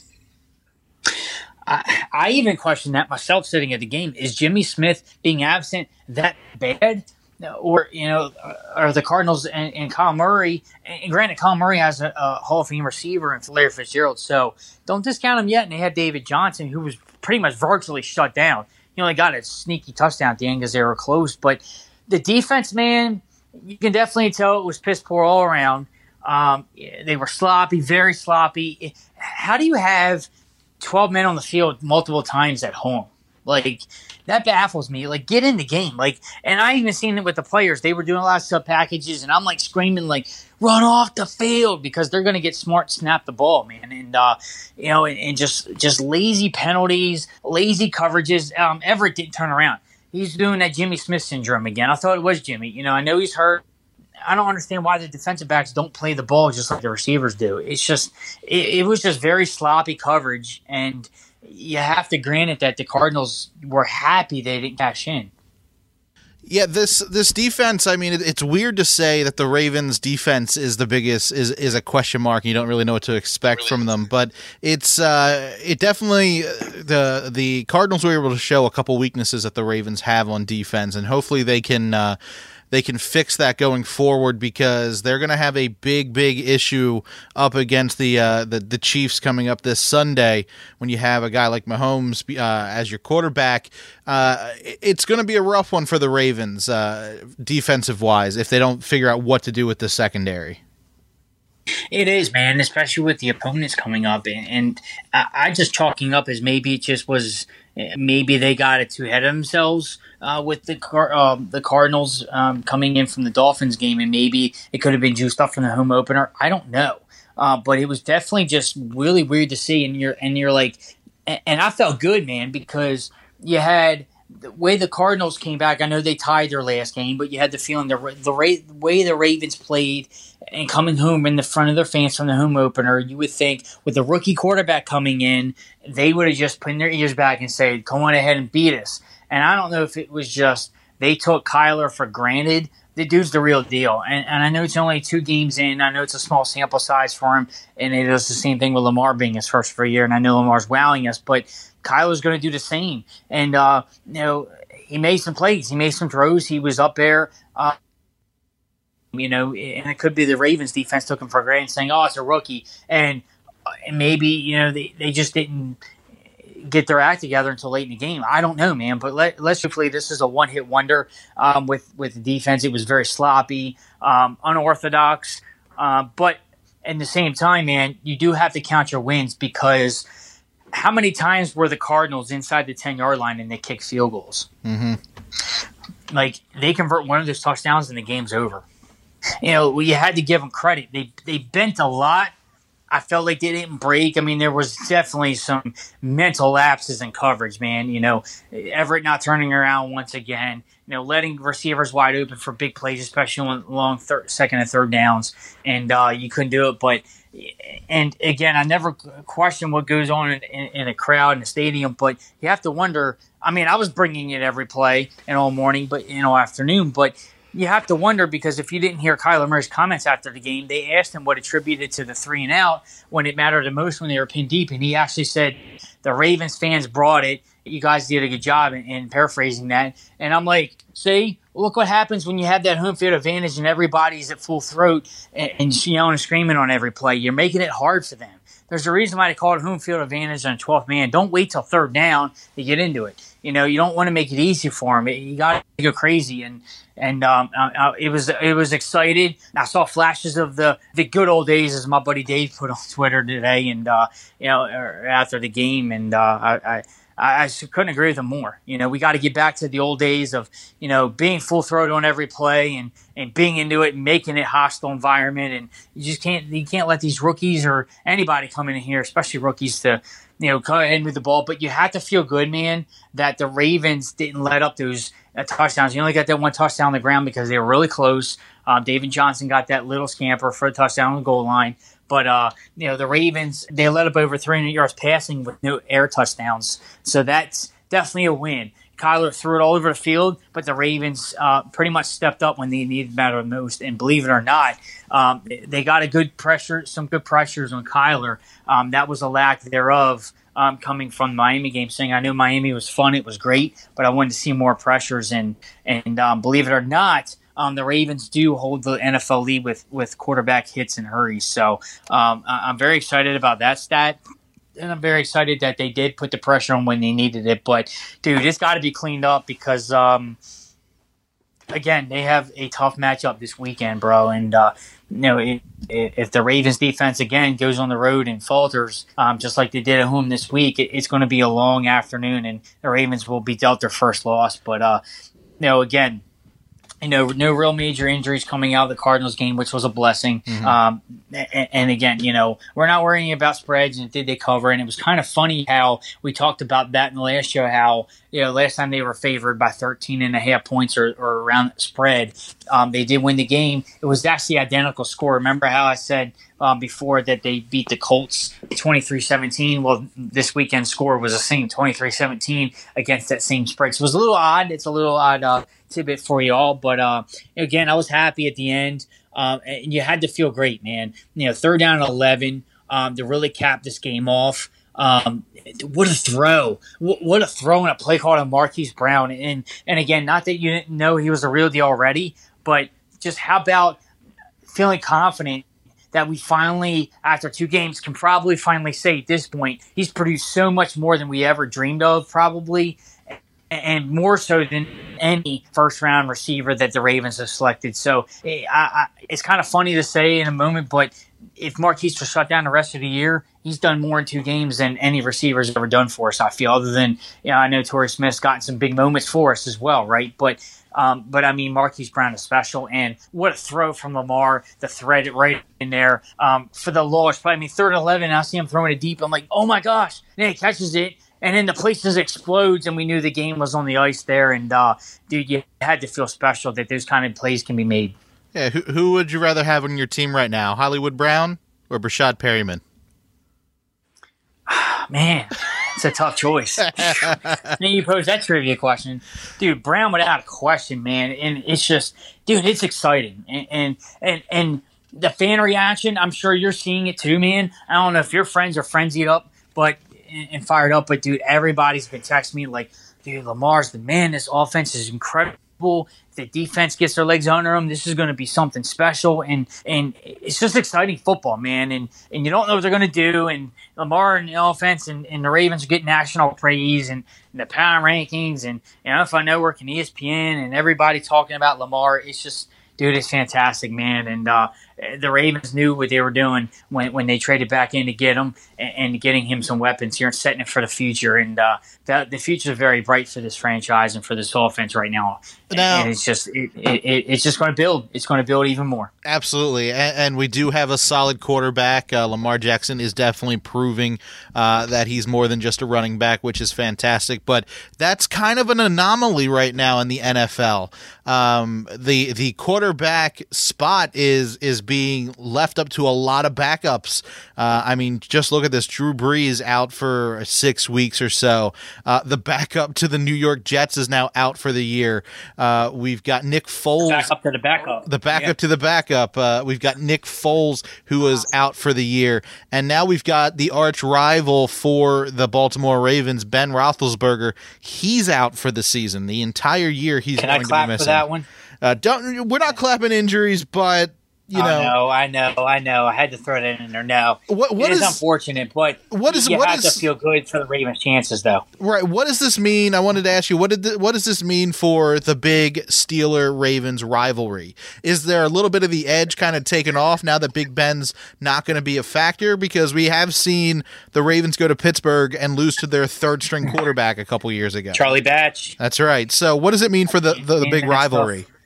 Speaker 4: I, I even questioned that myself sitting at the game. Is Jimmy Smith being absent that bad? Or, you know, are the Cardinals and, and Kyle Murray, and granted, Kyle Murray has a, a Hall of Fame receiver in Larry Fitzgerald, so don't discount him yet. And they had David Johnson, who was pretty much virtually shut down. He only got a sneaky touchdown at the end because they were close. But the defense, man, you can definitely tell it was piss poor all around. Um, they were sloppy, very sloppy. How do you have twelve men on the field multiple times at home? Like, that baffles me. Like, get in the game. Like, and I even seen it with the players. They were doing a lot of sub packages, and I'm like screaming, like, run off the field, because they're going to get smart, snap the ball, man. And, uh, you know, and, and just just lazy penalties, lazy coverages. Um, Everett didn't turn around. He's doing that Jimmy Smith syndrome again. I thought it was Jimmy. You know, I know he's hurt. I don't understand why the defensive backs don't play the ball just like the receivers do. It's just, it, it was just very sloppy coverage, and you have to grant it that the Cardinals were happy they didn't cash in.
Speaker 3: Yeah, this this defense, I mean, it, it's weird to say that the Ravens defense is the biggest, is is a question mark, and you don't really know what to expect really? from them, but it's uh, it definitely, the the Cardinals were able to show a couple weaknesses that the Ravens have on defense, and hopefully they can uh, they can fix that going forward, because they're going to have a big, big issue up against the, uh, the the Chiefs coming up this Sunday when you have a guy like Mahomes uh, as your quarterback. Uh, it's going to be a rough one for the Ravens uh, defensive-wise if they don't figure out what to do with the secondary.
Speaker 4: It is, man, especially with the opponents coming up. And, and I, I just chalking up as maybe it just was, maybe they got it too ahead of themselves uh, with the Car- uh, the Cardinals um, coming in from the Dolphins game, and maybe it could have been juiced up from the home opener. I don't know. Uh, but it was definitely just really weird to see. And you're, and you're like, and, and I felt good, man, because you had the way the Cardinals came back. I know they tied their last game, but you had the feeling the the, the way the Ravens played and coming home in the front of their fans from the home opener, you would think with the rookie quarterback coming in, they would have just put their ears back and said, "Come on ahead and beat us." And I don't know if it was just they took Kyler for granted. The dude's the real deal. And, and I know it's only two games in. I know it's a small sample size for him. And it is the same thing with Lamar being his first for a year. And I know Lamar's wowing us, but Kyler's going to do the same. And, uh, you know, he made some plays. He made some throws. He was up there. Uh, you know, and it could be the Ravens defense took him for granted saying, oh, it's a rookie. And, and maybe, you know, they, they just didn't get their act together until late in the game. I don't know, man, but let, let's hopefully this is a one-hit wonder um, with, with the defense. It was very sloppy, um, unorthodox, uh, but at the same time, man, you do have to count your wins because how many times were the Cardinals inside the ten-yard line and they kick field goals?
Speaker 3: Mm-hmm.
Speaker 4: Like, they convert one of those touchdowns and the game's over. You know, you had to give them credit. They they bent a lot. I felt like they didn't break. I mean, there was definitely some mental lapses in coverage, man. You know, Everett not turning around once again. You know, letting receivers wide open for big plays, especially on long third, second and third downs, and uh, you couldn't do it. But and again, I never question what goes on in, in, in a crowd in a stadium, but you have to wonder. I mean, I was bringing it every play and all morning, but you know, afternoon, but. You have to wonder because if you didn't hear Kyler Murray's comments after the game, they asked him what attributed to the three and out when it mattered the most when they were pinned deep. And he actually said, the Ravens fans brought it. You guys did a good job in, in paraphrasing that. And I'm like, see, look what happens when you have that home field advantage and everybody's at full throat and, and yelling and screaming on every play. You're making it hard for them. There's a reason why they call it home field advantage on twelfth man. Don't wait till third down to get into it. You know, you don't want to make it easy for them. You got to go crazy. And and um, uh, it was it was excited. I saw flashes of the, the good old days, as my buddy Dave put on Twitter today, and uh, you know, after the game. And uh, I, I I couldn't agree with him more. You know, we got to get back to the old days of, you know, being full throat on every play and, and being into it and making it hostile environment. And you just can't, you can't let these rookies or anybody come in here, especially rookies, to, you know, go ahead with the ball. But you have to feel good, man, that the Ravens didn't let up those uh, touchdowns. You only got that one touchdown on the ground because they were really close. Um, David Johnson got that little scamper for a touchdown on the goal line. But, uh, you know, the Ravens, they let up over three hundred yards passing with no air touchdowns. So that's definitely a win. Kyler threw it all over the field, but the Ravens uh, pretty much stepped up when they needed it the most. And believe it or not, um, they got a good pressure, some good pressures on Kyler. Um, that was a lack thereof um, coming from the Miami game, saying I knew Miami was fun, it was great, but I wanted to see more pressures. And, and um, believe it or not, Um, the Ravens do hold the N F L lead with, with quarterback hits and hurries. So um, I- I'm very excited about that stat. And I'm very excited that they did put the pressure on when they needed it. But, dude, it's got to be cleaned up because, um, again, they have a tough matchup this weekend, bro. And, uh, you know, it, it, if the Ravens defense, again, goes on the road and falters, um, just like they did at home this week, it, it's going to be a long afternoon, and the Ravens will be dealt their first loss. But, uh, you know, again, You know, no real major injuries coming out of the Cardinals game, which was a blessing. Mm-hmm. Um, and, and again, you know, we're not worrying about spreads and did they cover. And it was kind of funny how we talked about that in the last show, how, you know, last time they were favored by thirteen and a half points or, or around spread, um, they did win the game. It was actually identical score. Remember how I said um, before that they beat the Colts twenty-three seventeen? Well, this weekend's score was the same, twenty-three seventeen against that same spread. So it was a little odd. It's a little odd uh, tidbit for you all. But uh, again, I was happy at the end. Um, and you had to feel great, man. You know, third down and eleven um, to really cap this game off. Um, what a throw. What a throw and a play call to Marquise Brown. And, and again, not that you didn't know he was a real deal already, but just how about feeling confident that we finally, after two games, can probably finally say at this point, he's produced so much more than we ever dreamed of, probably, and more so than any first-round receiver that the Ravens have selected. So I, I, it's kind of funny to say in a moment, but if Marquise was shut down the rest of the year, he's done more in two games than any receiver's ever done for us, I feel, other than, you know, I know Torrey Smith's gotten some big moments for us as well, right? But, um, but I mean, Marquise Brown is special, and what a throw from Lamar, the thread right in there um, for the launch. But I mean, third and eleven, I see him throwing it deep. I'm like, oh my gosh. And he catches it, and then the place just explodes, and we knew the game was on the ice there. And, uh, dude, you had to feel special that those kind of plays can be made.
Speaker 3: Yeah, who, who would you rather have on your team right now, Hollywood Brown or Brashad Perryman?
Speaker 4: Man, it's a tough choice. Then you pose that trivia question. Dude, Brown without a question, man. And it's just, dude, it's exciting. And, and, and, and the fan reaction, I'm sure you're seeing it too, man. I don't know if your friends are frenzied up but and, and fired up, but, dude, everybody's been texting me like, dude, Lamar's the man. This offense is incredible. If the defense gets their legs under them, this is going to be something special, and and it's just exciting football, man. And and you don't know what they're going to do. And Lamar and the offense and, and the Ravens are getting national praise and, and the power rankings and you know, N F L Network and E S P N and everybody talking about Lamar. It's just, dude, it's fantastic, man. And uh, the Ravens knew what they were doing when, when they traded back in to get him and, and getting him some weapons here and setting it for the future. And uh, the, the future is very bright for this franchise and for this offense right now.
Speaker 3: Now,
Speaker 4: and it's just it, it, it's just going to build. It's going to build even more.
Speaker 3: Absolutely, and, and we do have a solid quarterback. Uh, Lamar Jackson is definitely proving uh, that he's more than just a running back, which is fantastic. But that's kind of an anomaly right now in the N F L. Um, the the quarterback spot is is being left up to a lot of backups. Uh, I mean, just look at this: Drew Brees out for six weeks or so. Uh, the backup to the New York Jets is now out for the year. Uh, we've got Nick Foles.
Speaker 4: Back up to the backup.
Speaker 3: The backup
Speaker 4: yeah.
Speaker 3: to the backup. Uh, we've got Nick Foles, who was out for the year. And now we've got the arch rival for the Baltimore Ravens, Ben Roethlisberger. He's out for the season. The entire year he's
Speaker 4: Can
Speaker 3: going
Speaker 4: I
Speaker 3: to
Speaker 4: clap
Speaker 3: be missing.
Speaker 4: for that one?
Speaker 3: Uh, don't, we're not clapping injuries, but... You know,
Speaker 4: I know, I know, I know. I had to throw that in there. No,
Speaker 3: what, what
Speaker 4: it is,
Speaker 3: is
Speaker 4: unfortunate, but
Speaker 3: what is,
Speaker 4: you
Speaker 3: what
Speaker 4: have
Speaker 3: is,
Speaker 4: to feel good for the Ravens' chances, though.
Speaker 3: Right. What does this mean? I wanted to ask you, what did the, what does this mean for the big Steeler-Ravens rivalry? Is there a little bit of the edge kind of taken off now that Big Ben's not going to be a factor? Because we have seen the Ravens go to Pittsburgh and lose to their third-string quarterback a couple years ago.
Speaker 4: Charlie Batch.
Speaker 3: That's right. So what does it mean for the, the, the big rivalry?
Speaker 4: Stuff.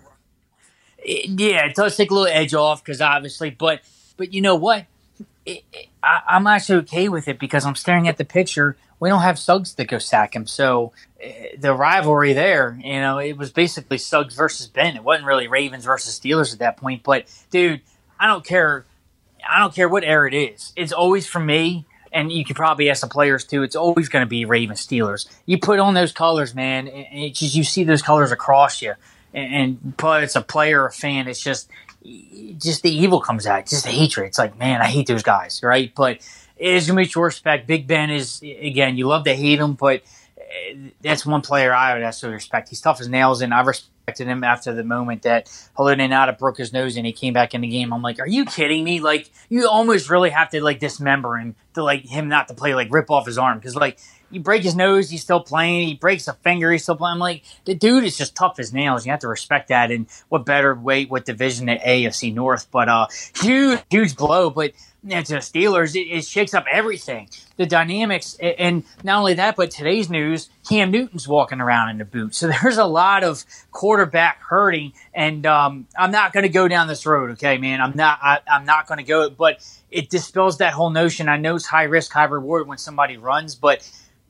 Speaker 4: Yeah, it does take a little edge off because obviously, but but you know what? It, it, I, I'm actually okay with it because I'm staring at the picture. We don't have Suggs to go sack him, so uh, the rivalry there, you know, it was basically Suggs versus Ben. It wasn't really Ravens versus Steelers at that point. But dude, I don't care. I don't care what era it is. It's always for me. And you could probably ask the players too. It's always going to be Ravens Steelers. You put on those colors, man. And it just you see those colors across you. And but it's a player, a fan. It's just, just the evil comes out. Just the hatred. It's like, man, I hate those guys, right? But it is mutual respect. Big Ben is, again, you love to hate him, but that's one player I would absolutely respect. He's tough as nails, and I respected him after the moment that Haloti Ngata broke his nose and he came back in the game. I'm like, are you kidding me? Like, you almost really have to like dismember him to like him not to play, like rip off his arm because like. You break his nose, he's still playing. He breaks a finger, he's still playing. I'm like, the dude is just tough as nails. You have to respect that. And what better way, what division at A F C North? But uh, huge, huge blow. But you know, to the Steelers, it, it shakes up everything. The dynamics. And not only that, but today's news, Cam Newton's walking around in the boot. So there's a lot of quarterback hurting. And um, I'm not going to go down this road, okay, man? I'm not, I, I'm not going to go. But it dispels that whole notion. I know it's high risk, high reward when somebody runs, but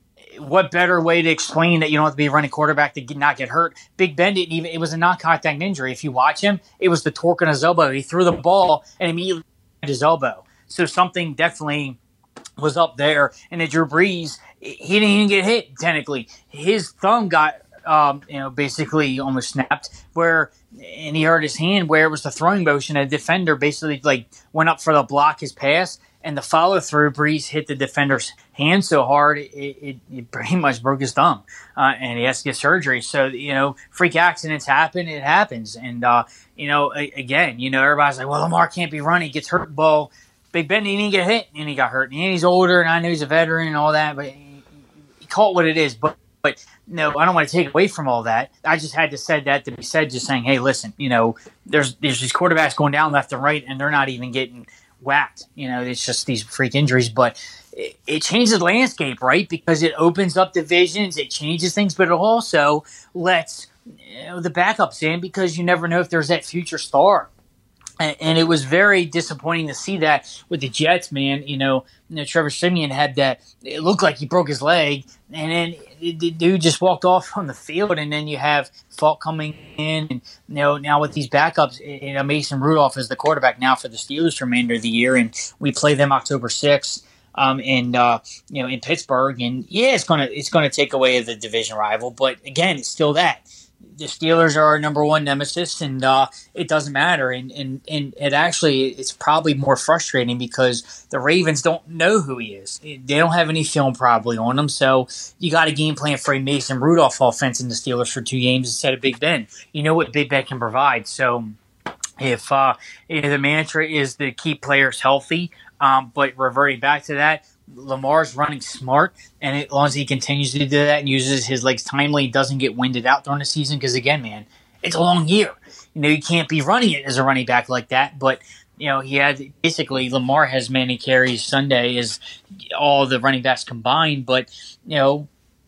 Speaker 4: what better way to explain that you don't have to be a running quarterback to get, not get hurt? Big Ben didn't even – it was a non-contact injury. If you watch him, it was the torque on his elbow. He threw the ball and immediately hit his elbow. So something definitely was up there. And at Drew Brees, he didn't even get hit technically. His thumb got um, you know, basically almost snapped where – and he hurt his hand where it was the throwing motion. A defender basically like went up for the block his pass – and the follow-through, Brees hit the defender's hand so hard, it, it, it pretty much broke his thumb, uh, and he has to get surgery. So, you know, freak accidents happen. It happens. And, uh, you know, a, again, you know, everybody's like, well, Lamar can't be running. He gets hurt. Well, Big Ben didn't get hit, and he got hurt. And he's older, and I know he's a veteran and all that, but he, he call it what it is. But, but no, I don't want to take away from all that. I just had to say that to be said, just saying, hey, listen, you know, there's, there's these quarterbacks going down left and right, and they're not even getting – whacked. You know, it's just these freak injuries, but it, it changes the landscape, right? Because it opens up divisions, it changes things, but it also lets you know, the backups in because you never know if there's that future star. And, and it was very disappointing to see that with the Jets, man. You know, you know, Trevor Siemian had that. It looked like he broke his leg, and then the dude just walked off on the field. And then you have Falk coming in, and you know now with these backups, you know Mason Rudolph is the quarterback now for the Steelers for the remainder of the year, and we play them October sixth. Um, and uh, you know in Pittsburgh, and yeah, it's gonna it's gonna take away the division rival, but again, it's still that. The Steelers are our number one nemesis, and uh, it doesn't matter. And, and, and it actually it's probably more frustrating because the Ravens don't know who he is. They don't have any film probably on him, so you got a game plan for a Mason Rudolph offense in the Steelers for two games instead of Big Ben. You know what Big Ben can provide. So if, uh, if the mantra is to keep players healthy, um, but reverting back to that, Lamar's running smart, and as long as he continues to do that and uses his legs timely, he doesn't get winded out during the season. Because again, man, it's a long year. You know, you can't be running it as a running back like that. But you know, he had basically Lamar has many carries Sunday as all the running backs combined. But you know,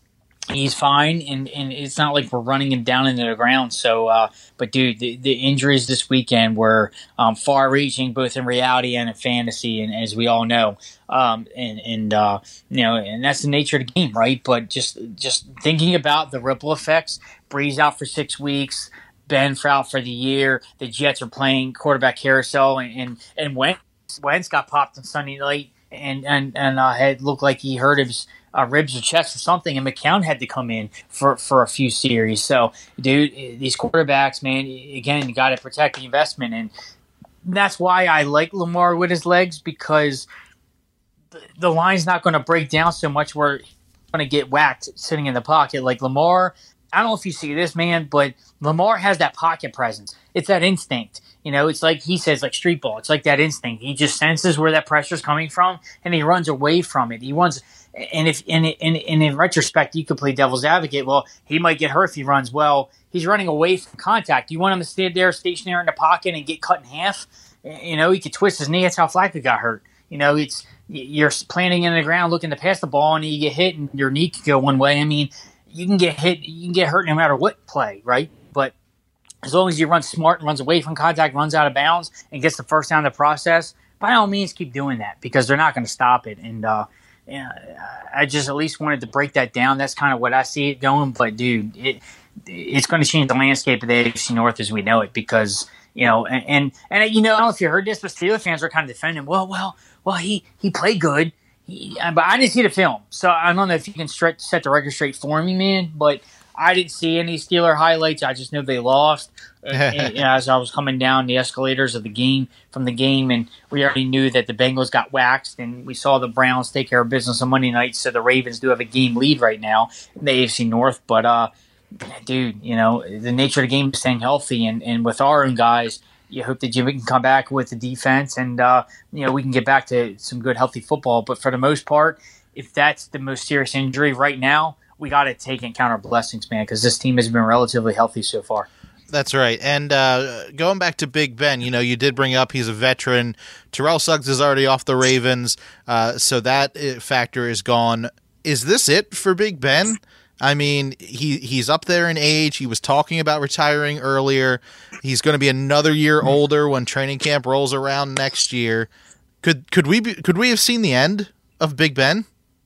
Speaker 4: he's fine, and, and it's not like we're running him down into the ground. So, uh, but dude, the, the injuries this weekend were um, far-reaching, both in reality and in fantasy, and as we all know, um, and and uh, you know, and that's the nature of the game, right? But just just thinking about the ripple effects, Breeze out for six weeks, Ben for out for the year. The Jets are playing quarterback carousel, and and, and Wentz, Wentz got popped on Sunday night, and and and uh, had looked like he hurt his. Uh, ribs or chest or something, and McCown had to come in for, for a few series. So, dude, these quarterbacks, man, again, you got to protect the investment, and that's why I like Lamar with his legs, because the, the line's not going to break down so much where he's going to get whacked sitting in the pocket. Like Lamar, I don't know if you see this, man, but Lamar has that pocket presence. It's that instinct. You know, it's like he says, like street ball. It's like that instinct. He just senses where that pressure's coming from, and he runs away from it. He runs. And if in, in in in retrospect, you could play devil's advocate. Well, he might get hurt if he runs. Well, he's running away from contact. You want him to stand there stationary in the pocket and get cut in half? You know, he could twist his knee. That's how Flacco got hurt. You know, it's you're planting in the ground looking to pass the ball, and you get hit, and your knee could go one way. I mean, you can get hit, you can get hurt no matter what play, right? But as long as you run smart and runs away from contact, runs out of bounds, and gets the first down in the process, by all means, keep doing that because they're not going to stop it. And uh, yeah, I just at least wanted to break that down. That's kind of what I see it going. But dude, it it's going to change the landscape of the A F C North as we know it because you know, and and, and you know, I don't know if you heard this, but Steelers fans are kind of defending. Well, well, well, he he played good, he, but I didn't see the film, so I don't know if you can stretch, set the record straight for me, man. But I didn't see any Steeler highlights. I just know they lost. and, and, as I was coming down the escalators of the game from the game, and we already knew that the Bengals got waxed, and we saw the Browns take care of business on Monday night. So the Ravens do have a game lead right now in the A F C North. But uh, dude, you know the nature of the game is staying healthy, and, and with our own guys, you hope that Jimmy can come back with the defense, and uh, you know we can get back to some good healthy football. But for the most part, if that's the most serious injury right now, we got to take and count our blessings, man, because this team has been relatively healthy so far.
Speaker 3: That's right. And uh, going back to Big Ben, you know, you did bring up he's a veteran. Terrell Suggs is already off the Ravens, uh, so that factor is gone. Is this it for Big Ben? I mean, he he's up there in age. He was talking about retiring earlier. He's going to be another year older when training camp rolls around next year. Could could we be, could we have seen the end of Big Ben?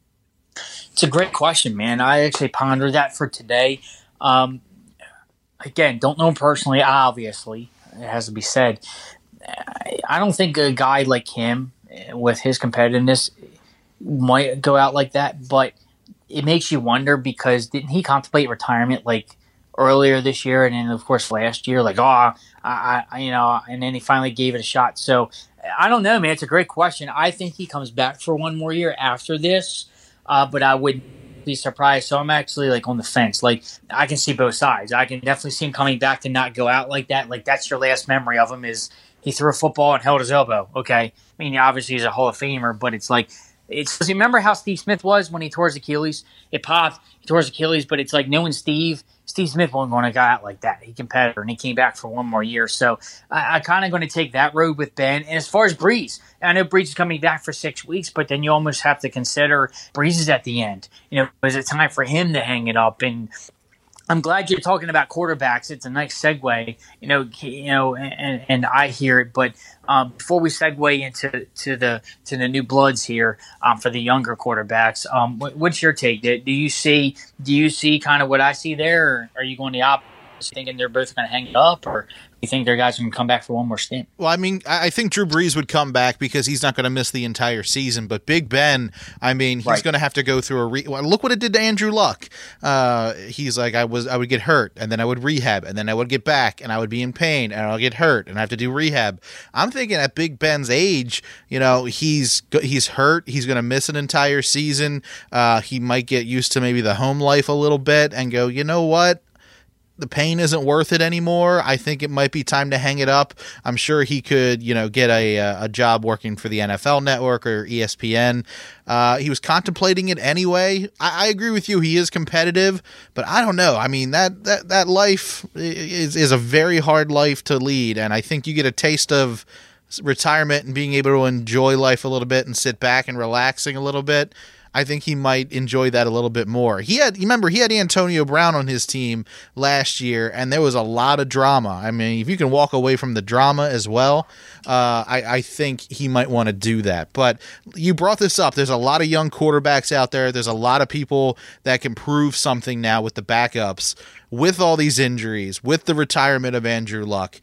Speaker 4: It's a great question, man. I actually pondered that for today. Um, again, don't know him personally, obviously. It has to be said. I don't think a guy like him, with his competitiveness, might go out like that, but it makes you wonder because didn't he contemplate retirement like earlier this year and then, of course, last year? Like, oh, I, I, you know, and then he finally gave it a shot. So I don't know, man. It's a great question. I think he comes back for one more year after this. Uh, but I wouldn't be surprised. So I'm actually like on the fence. Like I can see both sides. I can definitely see him coming back to not go out like that. Like that's your last memory of him is he threw a football and held his elbow. Okay. I mean, obviously he's a Hall of Famer, but it's like, it's, remember how Steve Smith was when he tore his Achilles? It popped, he tore his Achilles, but it's like knowing Steve, Steve Smith wasn't going to go out like that. He competitor, and he came back for one more year. So I, I kind of going to take that road with Ben. And as far as Breeze, I know Breeze is coming back for six weeks, but then you almost have to consider Breeze is at the end. You know, is it time for him to hang it up? And I'm glad you're talking about quarterbacks. It's a nice segue, you know, you know, and, and I hear it. But um, before we segue into to the to the new bloods here um, for the younger quarterbacks, um, what, what's your take? Do, do you see do you see kind of what I see there, or are you going the opposite, thinking they're both going to hang it up, or you think their guys are going to come back for one more stint?
Speaker 3: Well, I mean, I think Drew Brees would come back because he's not going to miss the entire season. But Big Ben, I mean, he's right. going to have to go through a re- well, look what it did to Andrew Luck. Uh, he's like, I was, I would get hurt, and then I would rehab, and then I would get back, and I would be in pain, and I'll get hurt, and I have to do rehab. I'm thinking at Big Ben's age, you know, he's he's hurt. He's going to miss an entire season. Uh, he might get used to maybe the home life a little bit and go, you know what? The pain isn't worth it anymore. I think it might be time to hang it up. I'm sure he could, you know, get a a job working for the N F L Network or E S P N. Uh, he was contemplating it anyway. I, I agree with you. He is competitive, but I don't know. I mean, that that that life is is a very hard life to lead, and I think you get a taste of retirement and being able to enjoy life a little bit and sit back and relaxing a little bit. I think he might enjoy that a little bit more. He had, remember, he had Antonio Brown on his team last year, and there was a lot of drama. I mean, if you can walk away from the drama as well, uh, I, I think he might want to do that. But you brought this up. There's a lot of young quarterbacks out there. There's a lot of people that can prove something now with the backups, with all these injuries, with the retirement of Andrew Luck.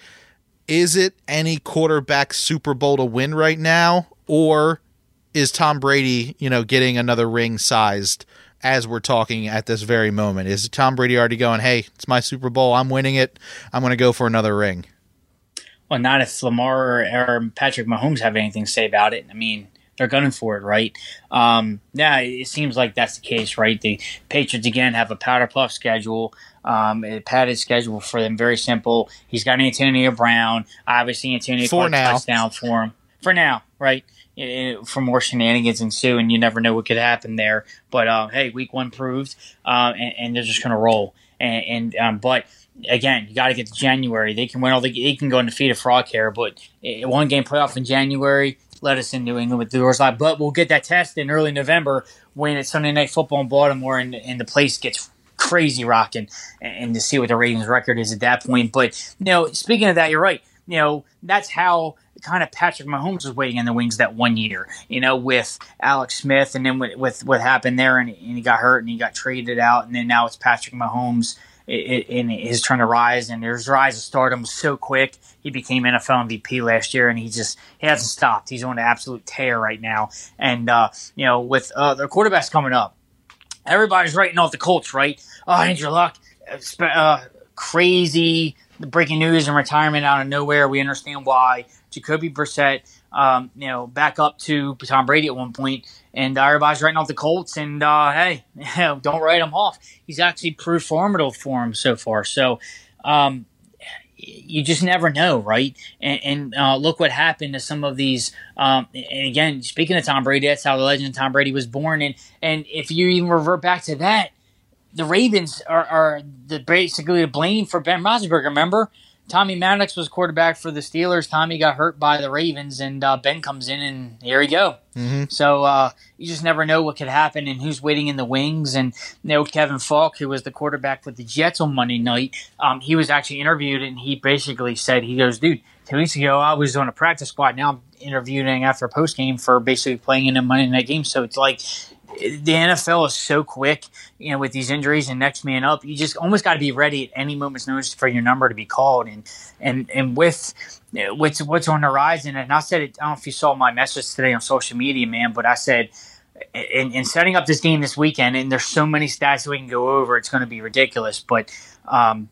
Speaker 3: Is it any quarterback Super Bowl to win right now, or is Tom Brady, you know, getting another ring sized as we're talking at this very moment? Is Tom Brady already going, hey, it's my Super Bowl, I'm winning it, I'm going to go for another ring?
Speaker 4: Well, not if Lamar or Patrick Mahomes have anything to say about it. I mean, they're gunning for it, right? Um, yeah, it seems like that's the case, right? The Patriots, again, have a powder puff schedule, um, a padded schedule for them, very simple. He's got Antonio Brown. Obviously, Antonio
Speaker 3: caught a
Speaker 4: touchdown for him. For now, right? For more shenanigans ensue, and you never know what could happen there. But uh, hey, week one proved, uh, and, and they're just going to roll. And, and um, but again, you got to get to January. They can win all the. They can go undefeated for all care. But one game playoff in January, let us in New England with the doors locked. But we'll get that test in early November when it's Sunday Night Football in Baltimore, and, and the place gets crazy rocking, and, and to see what the Ravens' record is at that point. But you know, speaking of that, you're right. You know, that's how kind of Patrick Mahomes was waiting in the wings that one year, you know, with Alex Smith, and then with, with what happened there, and, and he got hurt and he got traded out, and then now it's Patrick Mahomes in his turn to rise, and his rise to stardom was so quick. He became N F L M V P last year, and he just he hasn't stopped. He's on an absolute tear right now, and uh, you know, with uh, the quarterbacks coming up, everybody's writing off the Colts, right? Oh, Andrew Luck, uh, crazy breaking news and retirement out of nowhere. We understand why. Jacoby Brissett, um, you know, back up to Tom Brady at one point, and uh, everybody's writing off the Colts. And uh, hey, don't write him off. He's actually proved formidable for him so far. So um, you just never know, right? And, and uh, look what happened to some of these. Um, and again, speaking of Tom Brady, that's how the legend of Tom Brady was born. And and if you even revert back to that, the Ravens are, are the, basically to blame for Ben Roethlisberger. Remember, Tommy Maddox was quarterback for the Steelers. Tommy got hurt by the Ravens, and uh, Ben comes in, and here we go. Mm-hmm. So uh, you just never know what could happen and who's waiting in the wings. And you know, Kevin Falk, who was the quarterback with the Jets on Monday night, um, he was actually interviewed, and he basically said, he goes, dude, two weeks ago I was on a practice squad. Now I'm interviewing after a post game for basically playing in a Monday night game. So it's like, the N F L is so quick, you know, with these injuries and next man up. You just almost got to be ready at any moment's notice for your number to be called. And and and with what's what's on the horizon, and I said it. I don't know if you saw my message today on social media, man, but I said in, in setting up this game this weekend, and there's so many stats that we can go over, it's going to be ridiculous. But um,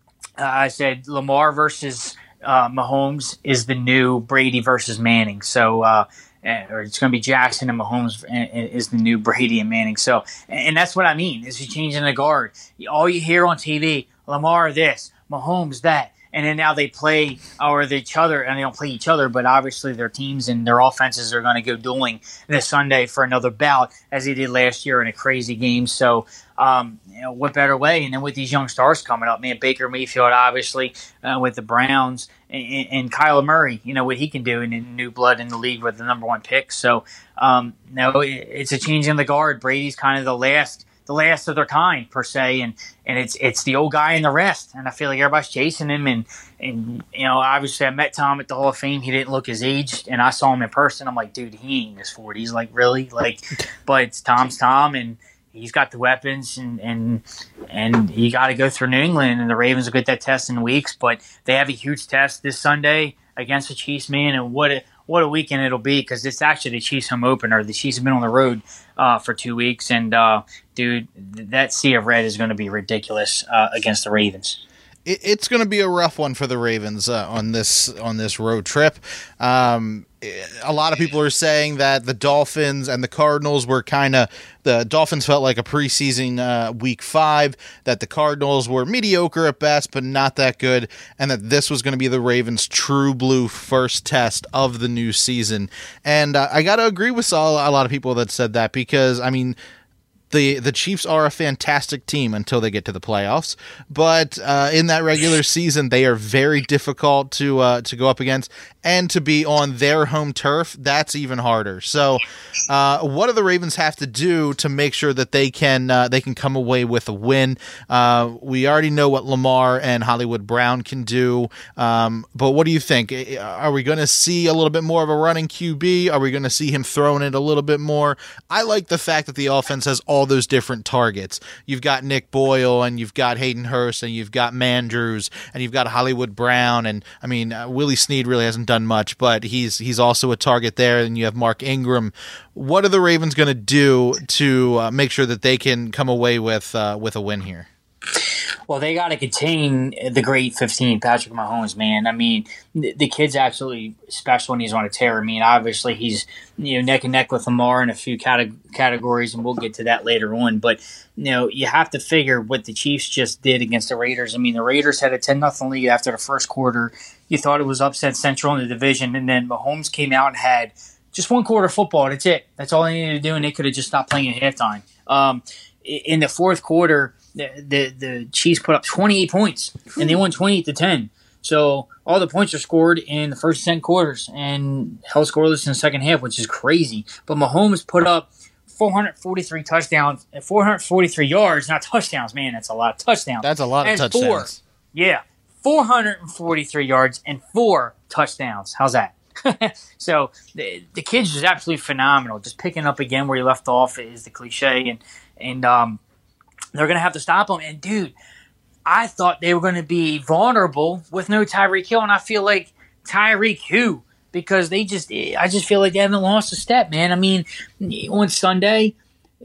Speaker 4: I said Lamar versus uh, Mahomes is the new Brady versus Manning. So. Uh, or it's going to be Jackson and Mahomes is the new Brady and Manning. So, and that's what I mean, is you changing the guard. All you hear on T V, Lamar this, Mahomes that. and then now they play or each other, and they don't play each other, but obviously their teams and their offenses are going to go dueling this Sunday for another bout, as they did last year in a crazy game. So, um, you know, what better way? And then with these young stars coming up, man, Baker Mayfield, obviously, uh, with the Browns, and, and Kyler Murray, you know, what he can do, and new blood in the league with the number one pick. So, um, no, it, it's a change in the guard. Brady's kind of the last the last of their kind, per se, and, and it's it's the old guy and the rest. And I feel like everybody's chasing him. And, and, you know, obviously I met Tom at the Hall of Fame. He didn't look his age, and I saw him in person. I'm like, dude, he ain't in his forties. Like, really? Like, but Tom's Tom, and he's got the weapons, and and, and you got to go through New England, and the Ravens will get that test in weeks. But they have a huge test this Sunday against the Chiefs, man, and what a, what a weekend it'll be, because it's actually the Chiefs' home opener. The Chiefs have been on the road uh, for two weeks, and, uh, dude, that sea of red is going to be ridiculous uh, against the Ravens.
Speaker 3: It's going to be a rough one for the Ravens uh, on this on this road trip. Um, a lot of people are saying that the Dolphins and the Cardinals were kind of the Dolphins felt like a preseason uh, week five, that the Cardinals were mediocre at best, but not that good, and that this was going to be the Ravens' true blue first test of the new season. And uh, I got to agree with a lot of people that said that, because I mean, The the Chiefs are a fantastic team until they get to the playoffs, but uh, in that regular season, they are very difficult to uh, to go up against, and to be on their home turf, that's even harder. So, uh, what do the Ravens have to do to make sure that they can uh, they can come away with a win? Uh, we already know what Lamar and Hollywood Brown can do, um, but what do you think? Are we going to see a little bit more of a running Q B? Are we going to see him throwing it a little bit more? I like the fact that the offense has all those different targets. You've got Nick Boyle, and you've got Hayden Hurst, and you've got Mandrews, and you've got Hollywood Brown, and I mean uh, Willie Snead really hasn't done much, but he's he's also a target there. And you have Mark Ingram. What are the Ravens going to do to uh, make sure that they can come away with uh, with a win here?
Speaker 4: Well, they got to contain the great fifteen, Patrick Mahomes, man. I mean, the, the kid's absolutely special when he's on a tear. I mean, obviously he's, you know, neck and neck with Lamar in a few cate- categories, and we'll get to that later on. But, you know, you have to figure what the Chiefs just did against the Raiders. I mean, the Raiders had a ten nothing lead after the first quarter. You thought it was upset central in the division, and then Mahomes came out and had just one quarter of football. That's it. That's all they needed to do, and they could have just stopped playing at halftime. Um, in the fourth quarter, The, the the Chiefs put up twenty-eight points, and they won twenty-eight to ten. So all the points are scored in the first ten quarters, and held scoreless in the second half, which is crazy. But Mahomes put up four hundred forty-three touchdowns, four hundred forty-three yards, not touchdowns. Man, that's a lot of touchdowns.
Speaker 3: That's a lot of
Speaker 4: and
Speaker 3: touchdowns.
Speaker 4: Four, yeah, four hundred forty-three yards and four touchdowns. How's that? So the, the kid's just absolutely phenomenal. Just picking up again where he left off is the cliche, and and um. They're going to have to stop him. And, dude, I thought they were going to be vulnerable with no Tyreek Hill, and I feel like Tyreek who? Because they just – I just feel like they haven't lost a step, man. I mean, on Sunday,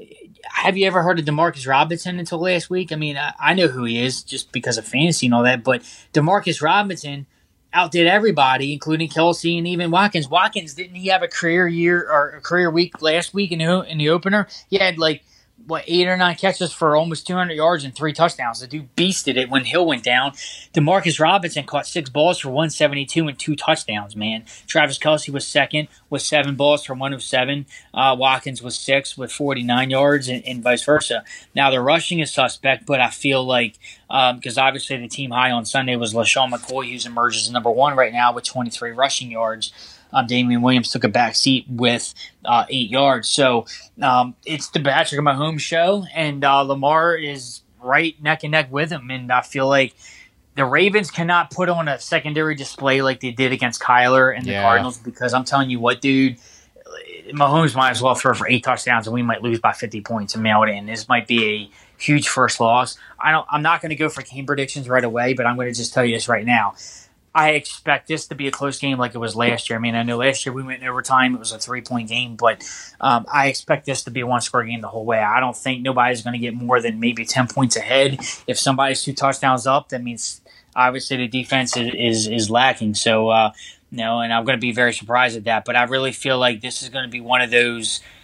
Speaker 4: have you ever heard of Demarcus Robinson until last week? I mean, I, I know who he is just because of fantasy and all that, but Demarcus Robinson outdid everybody, including Kelsey and even Watkins. Watkins, didn't he have a career year or a career week last week in the, in the opener? He had, like – what, eight or nine catches for almost two hundred yards and three touchdowns. The dude beasted it when Hill went down. Demarcus Robinson caught six balls for one seventy-two and two touchdowns, man. Travis Kelce was second with seven balls for one oh seven. Uh, Watkins was six with forty-nine yards, and, and vice versa. Now, the rushing is suspect, but I feel like, because um, obviously the team high on Sunday was LaShawn McCoy, who's emerges as number one right now with twenty-three rushing yards. Um, Damian Williams took a back seat with uh, eight yards. So um, it's the Patrick Mahomes show, and uh, Lamar is right neck and neck with him. And I feel like the Ravens cannot put on a secondary display like they did against Kyler and the
Speaker 3: yeah.
Speaker 4: Cardinals, because I'm telling you what, dude, Mahomes might as well throw for eight touchdowns and we might lose by fifty points and mail it in. This might be a huge first loss. I don't, I'm not going to go for game predictions right away, but I'm going to just tell you this right now. I expect this to be a close game like it was last year. I mean, I know last year we went in overtime. It was a three-point game, but um, I expect this to be a one-score game the whole way. I don't think nobody's going to get more than maybe ten points ahead. If somebody's two touchdowns up, that means obviously the defense is is, is lacking. So, uh, you know, and I'm going to be very surprised at that. But I really feel like this is going to be one of those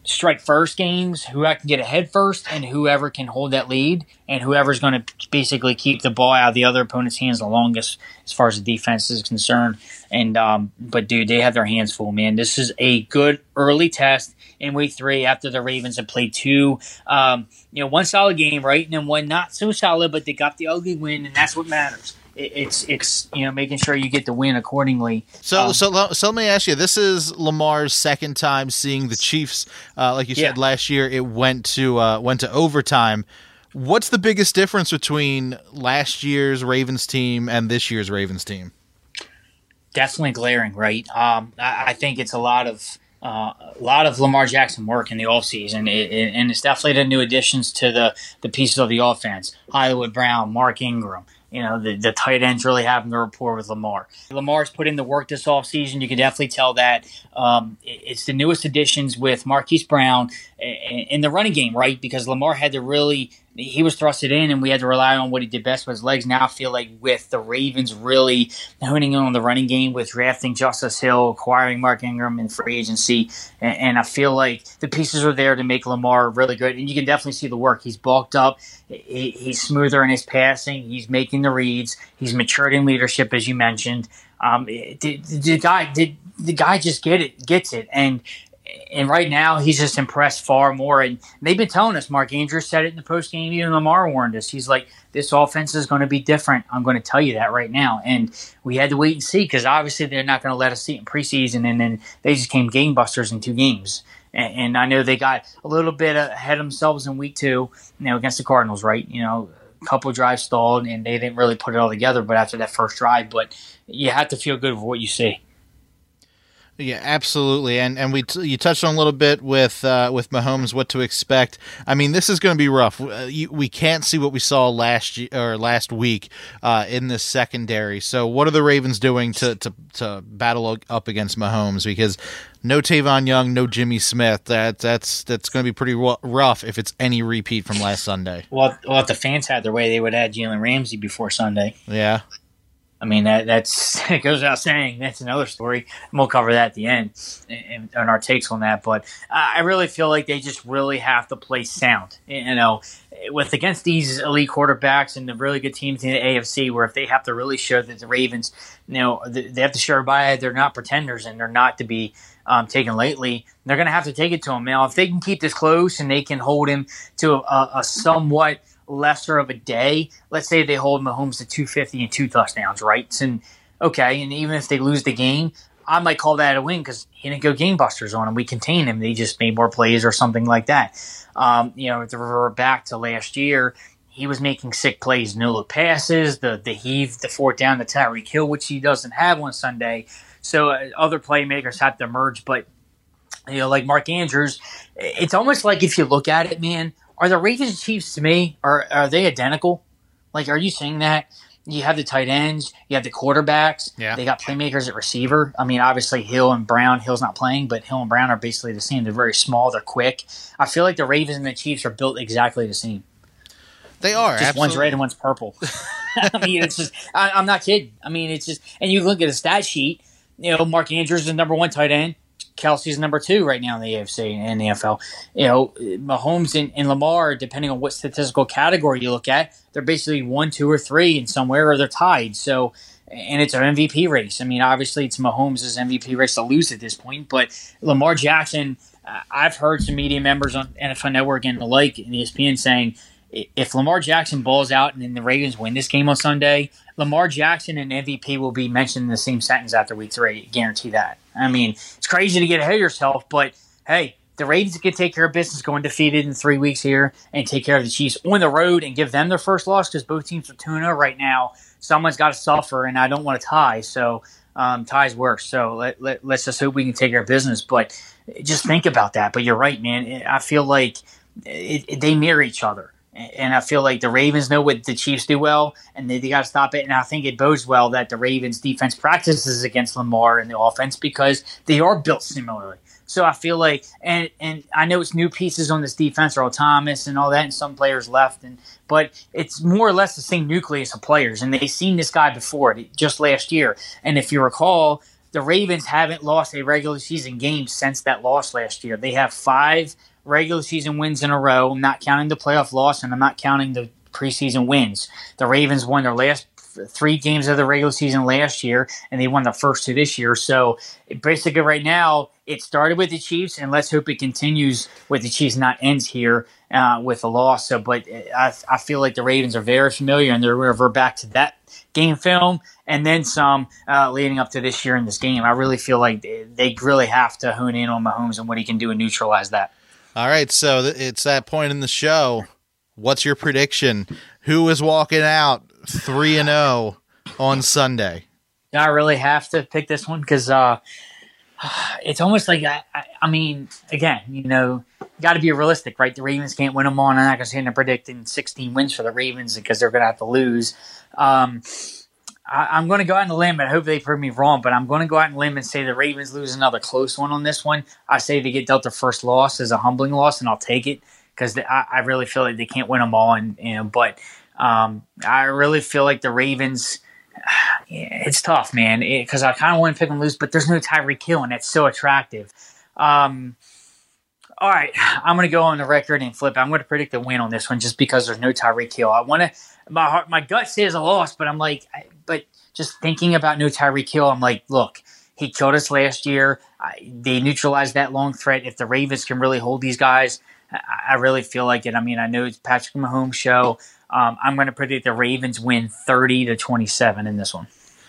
Speaker 4: strike first games, who can get ahead first, and whoever can hold that lead, and whoever's going to basically keep the ball out of the other opponent's hands the longest as far as the defense is concerned. And um, but, dude, they have their hands full, man. This is a good early test in week three after the Ravens have played two, um, you know, one solid game, right, and then one not so solid, but they got the ugly win, and that's what matters. It's it's you know making sure you get the win accordingly.
Speaker 3: So
Speaker 4: um,
Speaker 3: so so let me ask you. This is Lamar's second time seeing the Chiefs. Uh, like you said,
Speaker 4: yeah.
Speaker 3: last year it went to uh, went to overtime. What's the biggest difference between last year's Ravens team and this year's Ravens team?
Speaker 4: Definitely glaring, right? Um, I, I think it's a lot of uh, a lot of Lamar Jackson work in the offseason, it, it, and it's definitely the new additions to the the pieces of the offense. Hollywood Brown, Mark Ingram. You know, the, the tight ends really having the rapport with Lamar. Lamar's put in the work this offseason. You can definitely tell that. Um, it's the newest additions with Marquise Brown in the running game, right? Because Lamar had to really – he was thrusted in, and we had to rely on what he did best with his legs. Now I feel like with the Ravens really honing in on the running game with drafting Justice Hill, acquiring Mark Ingram in free agency, and, and I feel like the pieces are there to make Lamar really good. And you can definitely see the work. He's bulked up. He, he's smoother in his passing. He's making the reads. He's matured in leadership, as you mentioned. Um, the, the guy did the guy just get it gets it, and and right now he's just impressed far more. And they've been telling us. Mark Andrews said it in the post game. Even Lamar warned us. He's like, this offense is going to be different. I'm going to tell you that right now. And we had to wait and see because obviously they're not going to let us see it in preseason. And then they just came gangbusters in two games. And, and I know they got a little bit ahead of themselves in week two, you know, against the Cardinals, right? You know, a couple drives stalled and they didn't really put it all together. But after that first drive, but you have to feel good with what you see.
Speaker 3: Yeah, absolutely, and and we t- you touched on a little bit with uh, with Mahomes what to expect. I mean, this is going to be rough. Uh, you, we can't see what we saw last year, or last week uh, in this secondary. So, what are the Ravens doing to to to battle up against Mahomes? Because no Tavon Young, no Jimmy Smith. That that's that's going to be pretty rough if it's any repeat from last Sunday.
Speaker 4: Well, well, if the fans had their way, they would add Jalen Ramsey before Sunday.
Speaker 3: Yeah.
Speaker 4: I mean, that that's it goes without saying. That's another story. And we'll cover that at the end and, and our takes on that. But I really feel like they just really have to play sound. You know, with against these elite quarterbacks and the really good teams in the A F C, where if they have to really show that the Ravens, you know, they have to show everybody they're not pretenders and they're not to be um, taken lightly, they're going to have to take it to him. Now, if they can keep this close and they can hold him to a, a somewhat lesser of a day, let's say they hold Mahomes to two fifty and two touchdowns, right? And okay, and even if they lose the game, I might call that a win because he didn't go gangbusters on him. We contained him. They just made more plays or something like that. Um, you know, to revert back to last year, he was making sick plays, no look passes, the the heave, the fourth down, the Tyreek Hill, which he doesn't have on Sunday. So uh, other playmakers have to emerge, but you know, like Mark Andrews, it's almost like if you look at it, man. Are the Ravens and Chiefs, to me, are are they identical? Like, are you saying that? You have the tight ends, you have the quarterbacks,
Speaker 3: yeah.
Speaker 4: They got playmakers at receiver. I mean, obviously Hill and Brown, Hill's not playing, but Hill and Brown are basically the same. They're very small, they're quick. I feel like the Ravens and the Chiefs are built exactly the same.
Speaker 3: They are.
Speaker 4: Just
Speaker 3: absolutely.
Speaker 4: One's red and one's purple. I mean, it's just, I, I'm not kidding. I mean, it's just, and you look at the stat sheet, you know, Mark Andrews is the number one tight end. Kelsey's number two right now in the A F C and the N F L. You know, Mahomes and, and Lamar, depending on what statistical category you look at, they're basically one, two, or three in somewhere, or they're tied. So, and it's an M V P race. I mean, obviously, it's Mahomes' M V P race to lose at this point. But Lamar Jackson, I've heard some media members on N F L Network and the like, and E S P N saying, if Lamar Jackson balls out and then the Ravens win this game on Sunday, Lamar Jackson and M V P will be mentioned in the same sentence after week three. Guarantee that. I mean, it's crazy to get ahead of yourself, but hey, the Ravens can take care of business going undefeated in three weeks here and take care of the Chiefs on the road and give them their first loss because both teams are two and oh right now. Someone's got to suffer, and I don't want to tie, so um, tie's worse. So let, let, let's just hope we can take care of business. But just think about that. But you're right, man. I feel like it, it, they mirror each other. And I feel like the Ravens know what the Chiefs do well, and they, they got to stop it. And I think it bodes well that the Ravens defense practices against Lamar and the offense because they are built similarly. So I feel like, and and I know it's new pieces on this defense, Earl Thomas and all that, and some players left, and but it's more or less the same nucleus of players. And they've seen this guy before, just last year. And if you recall, the the Ravens haven't lost a regular season game since that loss last year. They have five regular season wins in a row. I'm not counting the playoff loss, and I'm not counting the preseason wins. The Ravens won their last three games of the regular season last year, and they won the first two this year. So basically right now, it started with the Chiefs, and let's hope it continues with the Chiefs, not ends here uh, with a loss. So, but I, I feel like the Ravens are very familiar, and they're going to revert back to that game film and then some uh, leading up to this year in this game. I really feel like they, they really have to hone in on Mahomes and what he can do and neutralize that.
Speaker 3: All right, so th- it's that point in the show. What's your prediction? Who is walking out three and zero on Sunday?
Speaker 4: I really have to pick this one because uh, it's almost like I, I, I mean, again, you know, got to be realistic, right? The Ravens can't win them all. And I'm not going to say they're predicting sixteen wins for the Ravens because they're going to have to lose. Um, I, I'm going to go out on a limb, and I hope they prove me wrong. But I'm going to go out on a limb and say the Ravens lose another close one on this one. I say they get dealt their first loss as a humbling loss, and I'll take it because I, I really feel like they can't win them all. And you know, but um, I really feel like the Ravens. Yeah, it's tough, man, because I kind of want to pick them loose, but there's no Tyreek Hill, and that's so attractive. Um, all right, I'm going to go on the record and flip. I'm going to predict a win on this one just because there's no Tyreek Hill. I want to. My heart, my gut says a loss, but I'm like, I, but just thinking about no Tyreek Hill, I'm like, look, he killed us last year. I, they neutralized that long threat. If the Ravens can really hold these guys, I, I really feel like it. I mean, I know it's Patrick Mahomes' show. Um, I'm going to predict the Ravens win thirty to twenty-seven in this one.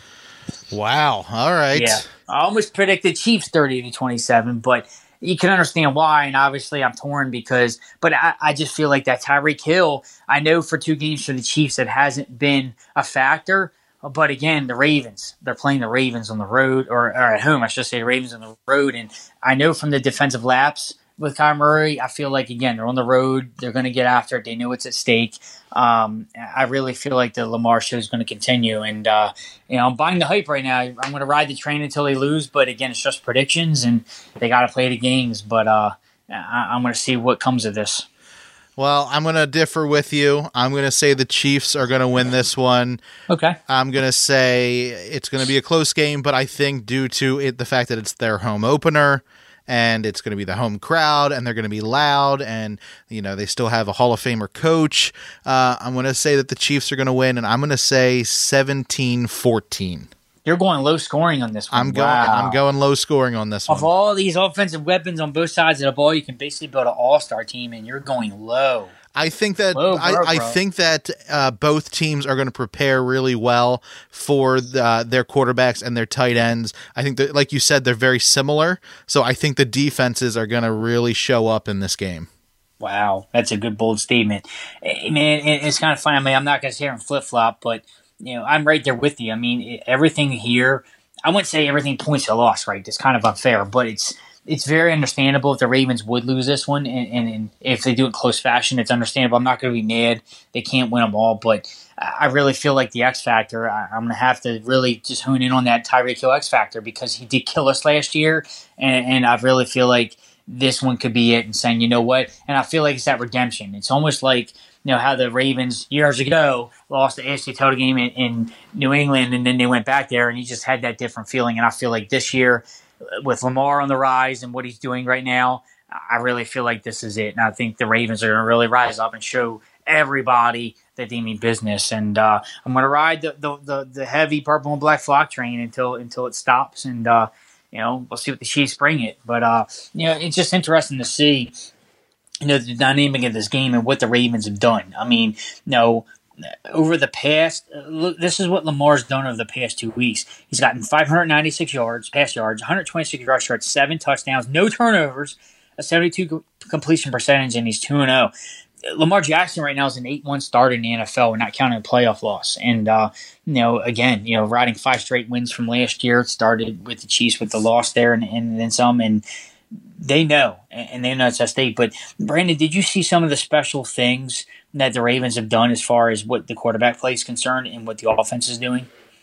Speaker 3: Wow. All right.
Speaker 4: Yeah. I almost predicted Chiefs thirty to twenty-seven, but you can understand why. And obviously I'm torn because, but I, I just feel like that Tyreek Hill, I know for two games for the Chiefs, it hasn't been a factor. But again, the Ravens, they're playing the Ravens on the road or, or at home. I should say Ravens on the road. And I know from the defensive laps with Kyler Murray, I feel like, again, they're on the road. They're going to get after it. They know it's at stake. Um, I really feel like the Lamar show is going to continue. And, uh, you know, I'm buying the hype right now. I'm going to ride the train until they lose. But, again, it's just predictions, and they got to play the games. But uh, I- I'm going to see what comes of this.
Speaker 3: Well, I'm going to differ with you. I'm going to say the Chiefs are going to win this one.
Speaker 4: Okay.
Speaker 3: I'm going to say it's going to be a close game, but I think due to it, the fact that it's their home opener, and it's going to be the home crowd, and they're going to be loud, and you know they still have a Hall of Famer coach. Uh, I'm going to say that the Chiefs are going to win, and I'm going to say seventeen fourteen.
Speaker 4: You're going low scoring on this one.
Speaker 3: I'm going.
Speaker 4: Wow.
Speaker 3: I'm going low scoring on this one.
Speaker 4: Of all these offensive weapons on both sides of the ball, you can basically build an all-star team, and you're going low.
Speaker 3: I think that
Speaker 4: Whoa, bro,
Speaker 3: I, I
Speaker 4: bro.
Speaker 3: think that uh, both teams are going to prepare really well for the, their quarterbacks and their tight ends. I think that, like you said, they're very similar. So I think the defenses are going to really show up in this game.
Speaker 4: Wow, that's a good bold statement, Eh, man. it- It's kind of funny. I mean, I'm not going to sit here and flip flop, but you know, I'm right there with you. I mean, it- everything here. I wouldn't say everything points to a loss, right? It's kind of unfair, but it's it's very understandable if the Ravens would lose this one, and, and, and if they do it in close fashion, it's understandable. I'm not going to be mad. They can't win them all, but I really feel like the X factor. I, I'm going to have to really just hone in on that Tyreek Hill X factor because he did kill us last year, and, and I really feel like this one could be it. And saying, you know what? And I feel like it's that redemption. It's almost like you know how the Ravens years ago lost the A F C title game in, in New England, and then they went back there, and you just had that different feeling. And I feel like this year, with Lamar on the rise and what he's doing right now, I really feel like this is it. And I think the Ravens are going to really rise up and show everybody that they mean business. And uh, I'm going to ride the, the, the, the heavy purple and black flock train until until it stops. And, uh, you know, we'll see what the Chiefs bring it. But, uh, you know, it's just interesting to see, you know, the dynamic of this game and what the Ravens have done. I mean, you know, over the past, uh, look, this is what Lamar's done over the past two weeks. He's gotten five hundred ninety-six yards, pass yards, one hundred twenty-six rush yards, seven touchdowns, no turnovers, a seventy-two co- completion percentage, and he's two and oh. Lamar Jackson right now is an eight one starter in the N F L. We're not counting a playoff loss. And, uh, you know, again, you know, riding five straight wins from last year. It started with the Chiefs with the loss there and, and then some. And they know, and they know it's at stake. But, Brandon, did you see some of the special things that the Ravens have done as far as what the quarterback play is concerned and what the offense is doing?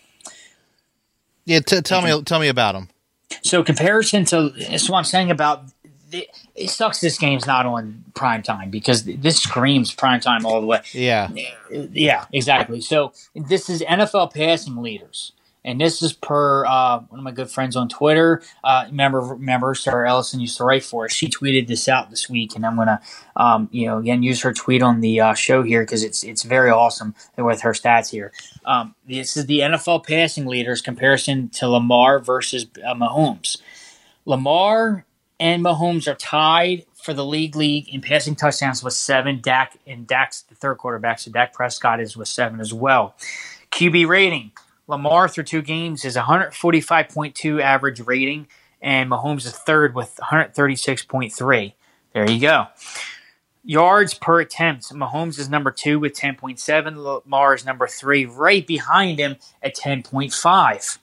Speaker 3: Yeah, t- tell me, tell me about them.
Speaker 4: So, comparison to that's what I'm saying about the, it sucks. This game's not on prime time because this screams prime time all the way.
Speaker 3: Yeah,
Speaker 4: Yeah, exactly. So, this is N F L passing leaders. And this is per uh, one of my good friends on Twitter. Uh, remember, remember, Sarah Ellison used to write for us. She tweeted this out this week, and I'm gonna, um, you know, again use her tweet on the uh, show here because it's it's very awesome with her stats here. Um, this is the N F L passing leaders comparison to Lamar versus uh, Mahomes. Lamar and Mahomes are tied for the league league in passing touchdowns with seven. Dak and Dak's the third quarterback, so Dak Prescott is with seven as well. Q B rating. Lamar through two games is one forty-five point two average rating, and Mahomes is third with one thirty-six point three. There you go. Yards per attempt. Mahomes is number two with ten point seven. Lamar is number three, right behind him at ten point five.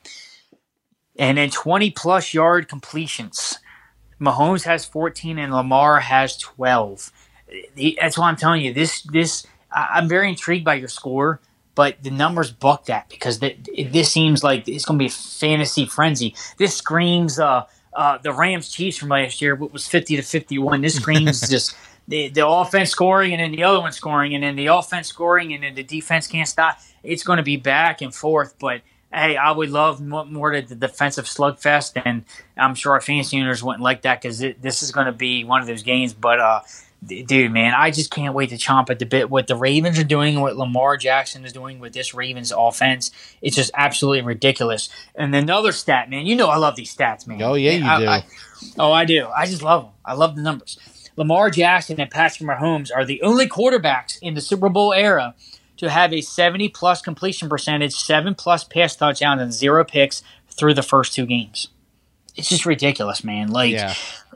Speaker 4: And then twenty-plus yard completions. Mahomes has fourteen and Lamar has twelve. That's why I'm telling you, this. This I'm very intrigued by your score. But the numbers buck that because the, this seems like it's going to be a fantasy frenzy. This screams uh, uh, the Rams Chiefs from last year, what was fifty to fifty-one. This screams just the, the offense scoring and then the other one scoring and then the offense scoring and then the defense can't stop. It's going to be back and forth. But, hey, I would love more, more to the defensive slugfest, and I'm sure our fantasy owners wouldn't like that because this is going to be one of those games. But, uh, dude, man, I just can't wait to chomp at the bit. What the Ravens are doing and what Lamar Jackson is doing with this Ravens offense, it's just absolutely ridiculous. And another stat, man, you know I love these stats, man.
Speaker 3: Oh, yeah, you
Speaker 4: I,
Speaker 3: do.
Speaker 4: I, oh, I do. I just love them. I love the numbers. Lamar Jackson and Patrick Mahomes are the only quarterbacks in the Super Bowl era to have a seventy-plus completion percentage, seven-plus pass touchdowns, and zero picks through the first two games. It's just ridiculous, man. Like,
Speaker 3: Yeah.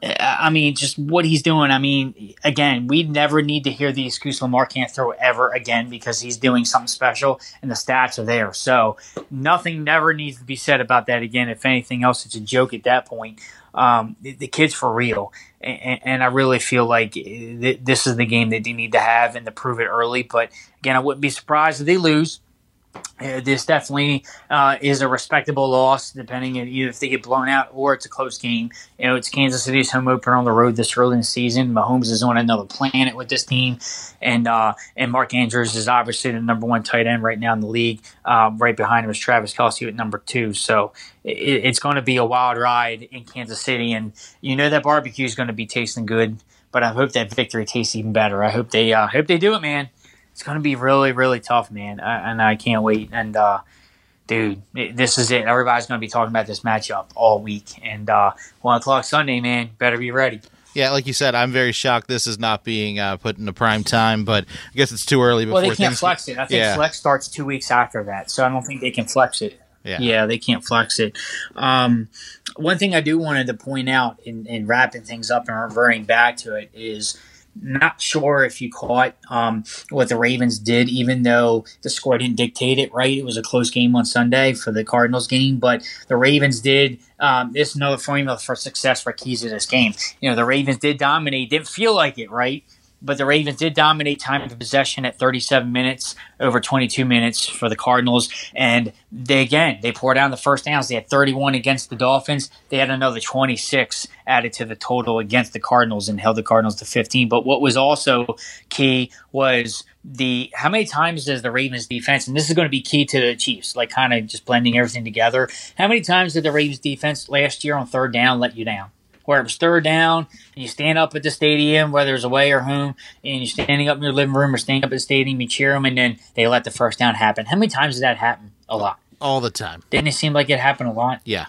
Speaker 4: I mean, just what he's doing. I mean, again, we never need to hear the excuse Lamar can't throw ever again because he's doing something special and the stats are there. So nothing never needs to be said about that again. If anything else, it's a joke at that point. Um, the, the kid's for real. And, and I really feel like th- this is the game that they need to have and to prove it early. But again, I wouldn't be surprised if they lose. Uh, this definitely uh, is a respectable loss, depending on either if they get blown out or it's a close game. You know, it's Kansas City's home opener on the road this early in the season. Mahomes is on another planet with this team, and uh, and Mark Andrews is obviously the number one tight end right now in the league. Uh, right behind him is Travis Kelce at number two. So it, it's going to be a wild ride in Kansas City, and you know that barbecue is going to be tasting good. But I hope that victory tastes even better. I hope they uh, hope they do it, man. It's going to be really, really tough, man, I, and I can't wait. And, uh, dude, it, this is it. Everybody's going to be talking about this matchup all week. And uh, one o'clock Sunday, man, better be ready.
Speaker 3: Yeah, like you said, I'm very shocked this is not being uh, put into prime time, but I guess it's too early before
Speaker 4: Well, they can't
Speaker 3: things
Speaker 4: flex it. I think
Speaker 3: yeah.
Speaker 4: flex starts two weeks after that, so I don't think they can flex it.
Speaker 3: Yeah,
Speaker 4: yeah they can't flex it. Um, one thing I do wanted to point out in, in wrapping things up and reverting back to it is – not sure if you caught um, what the Ravens did, even though the score didn't dictate it, right? It was a close game on Sunday for the Cardinals game, but the Ravens did. Um, this is another formula for success for keys of this game. You know, the Ravens did dominate. Didn't feel like it, right? But the Ravens did dominate time of possession at thirty-seven minutes over twenty-two minutes for the Cardinals. And they, again, they poured down the first downs. They had thirty-one against the Dolphins. They had another twenty-six added to the total against the Cardinals and held the Cardinals to fifteen. But what was also key was the how many times does the Ravens defense, and this is going to be key to the Chiefs, like kind of just blending everything together. How many times did the Ravens defense last year on third down let you down? Where it was third down, and you stand up at the stadium, whether it's away or home, and you're standing up in your living room or standing up at the stadium, you cheer them, and then they let the first down happen. How many times did that happen? A lot.
Speaker 3: all the time.
Speaker 4: Didn't it seem like it happened a lot?
Speaker 3: Yeah.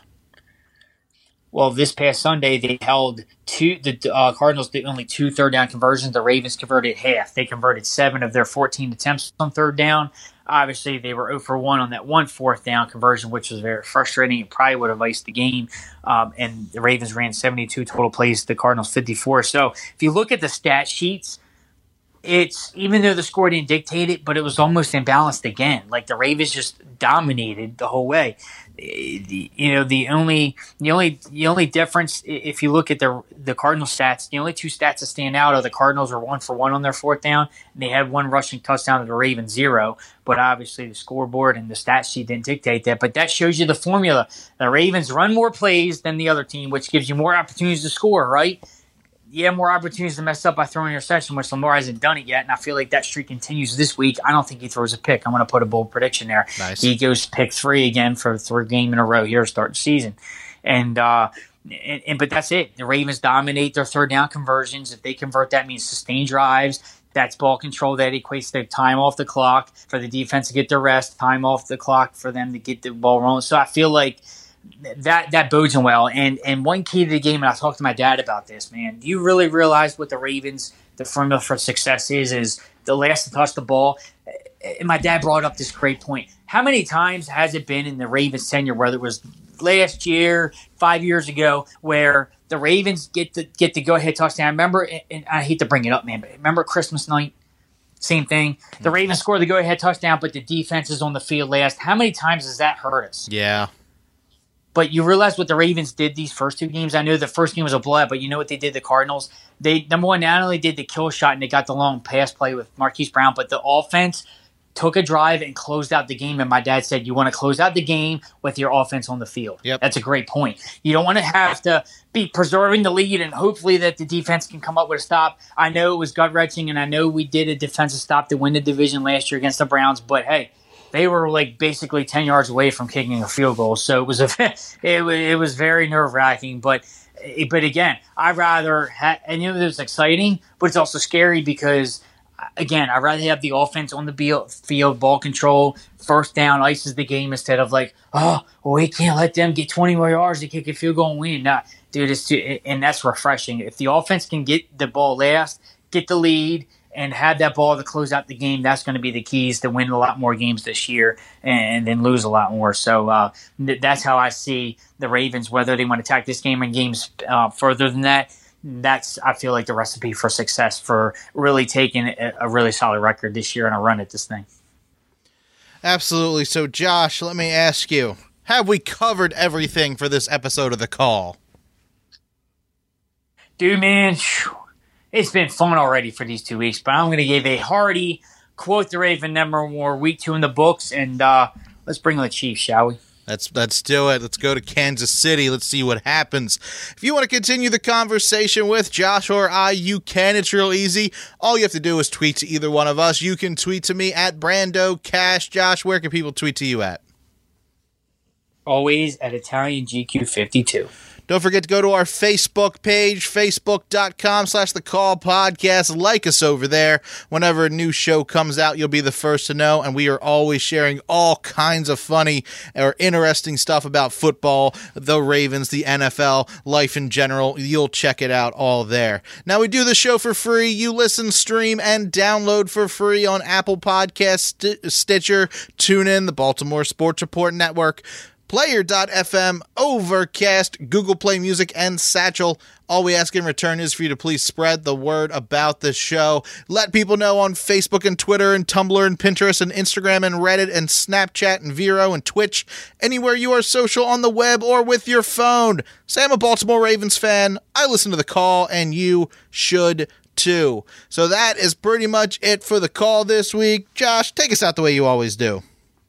Speaker 4: Well, this past Sunday, they held two. The uh, Cardinals did only two third down conversions. The Ravens converted half. They converted seven of their fourteen attempts on third down. Obviously, they were zero for one on that one fourth down conversion, which was very frustrating. It probably would have iced the game. Um, and the Ravens ran seventy-two total plays, the Cardinals fifty-four. So if you look at the stat sheets, it's even though the score didn't dictate it, but it was almost imbalanced again. Like the Ravens just dominated the whole way. You know, the only the only the only difference, if you look at the the Cardinals stats, the only two stats that stand out are the Cardinals were one for one on their fourth down, and they had one rushing touchdown to the Ravens zero. But obviously, the scoreboard and the stat sheet didn't dictate that. But that shows you the formula. The Ravens run more plays than the other team, which gives you more opportunities to score, right? yeah, more opportunities to mess up by throwing an interception, which Lamar hasn't done it yet, and I feel like that streak continues this week. I don't think he throws a pick. I'm going to put a bold prediction there.
Speaker 3: Nice.
Speaker 4: He goes pick three again for the third game in a row here to start the season. And, uh, and, and but that's it. The Ravens dominate their third down conversions. If they convert, that means sustained drives. That's ball control. That equates to time off the clock for the defense to get their rest, time off the clock for them to get the ball rolling. So I feel like that that bodes them well. And and one key to the game, and I talked to my dad about this, man. Do you really realize what the Ravens, the formula for success is, is the last to touch the ball? And my dad brought up this great point. How many times has it been in the Ravens tenure, whether it was last year, five years ago, where the Ravens get the get the go-ahead touchdown? I remember, and I hate to bring it up, man, but remember Christmas night? Same thing. The Ravens score the go-ahead touchdown, but the defense is on the field last. How many times does that hurt us?
Speaker 3: Yeah.
Speaker 4: But you realize what the Ravens did these first two games? I know the first game was a blowout, but you know what they did, the Cardinals? They, number one, not only did the kill shot and they got the long pass play with Marquise Brown, but the offense took a drive and closed out the game. And my dad said, you want to close out the game with your offense on the field.
Speaker 3: Yep.
Speaker 4: That's a great point. You don't want to have to be preserving the lead and hopefully that the defense can come up with a stop. I know it was gut-wrenching, and I know we did a defensive stop to win the division last year against the Browns, but hey, they were like basically ten yards away from kicking a field goal. So it was a, it, it was very nerve-wracking. But but again, I'd rather ha- – and it was exciting, but it's also scary because – again, I'd rather have the offense on the field, ball control, first down, ices the game instead of like, oh, well, we can't let them get twenty more yards to kick a field goal and win. Nah, dude, it's too, and that's refreshing. If the offense can get the ball last, get the lead, and have that ball to close out the game, that's going to be the keys to win a lot more games this year and then lose a lot more. So uh, that's how I see the Ravens, whether they want to attack this game and games uh, further than that. That's, I feel like, the recipe for success for really taking a, a really solid record this year and a run at this thing.
Speaker 3: Absolutely. So, Josh, let me ask you, have we covered everything for this episode of The Call?
Speaker 4: Dude, man, it's been fun already for these two weeks, but I'm going to give a hearty quote the Raven number more week two in the books, and uh, let's bring on the Chiefs, shall we?
Speaker 3: Let's let's do it. Let's go to Kansas City. Let's see what happens. If you want to continue the conversation with Josh or I, you can. It's real easy. All you have to do is tweet to either one of us. You can tweet to me at Brando Cash. Josh, where can people tweet to you at?
Speaker 4: Always at Italian G Q fifty-two.
Speaker 3: Don't forget to go to our Facebook page, facebook.com slash the call podcast. Like us over there. Whenever a new show comes out, you'll be the first to know. And we are always sharing all kinds of funny or interesting stuff about football, the Ravens, the N F L, life in general. You'll check it out all there. Now, we do the show for free. You listen, stream, and download for free on Apple Podcasts, St- Stitcher, TuneIn, the Baltimore Sports Report Network, Player dot f m, Overcast, Google Play Music, and Satchel. All we ask in return is for you to please spread the word about the show. Let people know on Facebook and Twitter and Tumblr and Pinterest and Instagram and Reddit and Snapchat and Vero and Twitch. Anywhere you are social on the web or with your phone. Say I'm a Baltimore Ravens fan. I listen to The Call, and you should too. So that is pretty much it for The Call this week. Josh, take us out the way you always do.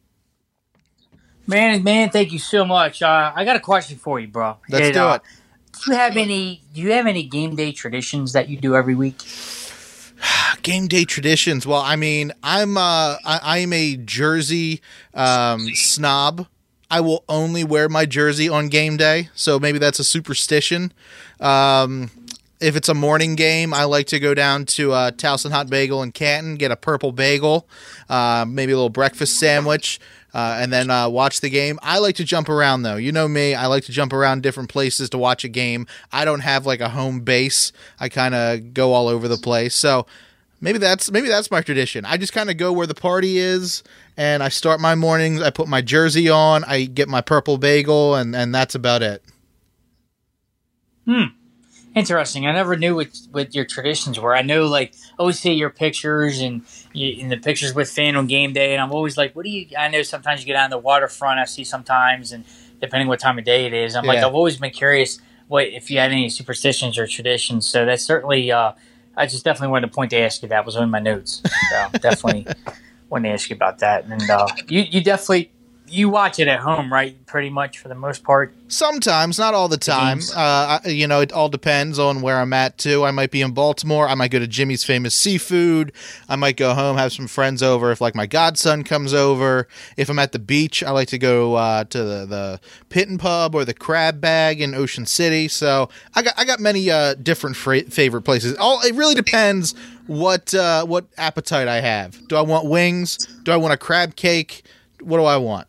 Speaker 4: Man, man, thank you so much. Uh, I got a question for you, bro.
Speaker 3: Let's
Speaker 4: and,
Speaker 3: do
Speaker 4: uh,
Speaker 3: it.
Speaker 4: Do you have any? Do you have any game day traditions that you do every week?
Speaker 3: Game day traditions. Well, I mean, I'm uh, I, I'm a jersey um, snob. I will only wear my jersey on game day, so maybe that's a superstition. Um, if it's a morning game, I like to go down to uh, Towson Hot Bagel in Canton, get a purple bagel, uh, maybe a little breakfast sandwich. Uh, and then uh, watch the game. I like to jump around, though. You know me. I like to jump around different places to watch a game. I don't have like a home base. I kind of go all over the place. So maybe that's maybe that's my tradition. I just kind of go where the party is, and I start my mornings. I put my jersey on. I get my purple bagel, and, and that's about it.
Speaker 4: Hmm. Interesting. I never knew what, what your traditions were. I know, like, I always see your pictures and you, in the pictures with Fan on game day, and I'm always like, what do you – I know sometimes you get on the waterfront. I see sometimes, and depending what time of day it is. I'm
Speaker 3: Yeah.
Speaker 4: like, I've always been curious what if you had any superstitions or traditions. So that's certainly uh, – I just definitely wanted to point to ask you that. Was on my notes. So definitely wanted to ask you about that. And uh, you, you definitely – you watch it at home, right? Pretty much for the most part.
Speaker 3: Sometimes, not all the time. Uh, I, you know, it all depends on where I'm at, too. I might be in Baltimore. I might go to Jimmy's Famous Seafood. I might go home, have some friends over if, like, my godson comes over. If I'm at the beach, I like to go uh, to the, the Pit and Pub or the Crab Bag in Ocean City. So I got I got many uh, different fra- favorite places. All It really depends what uh, what appetite I have. Do I want wings? Do I want a crab cake? What do I want?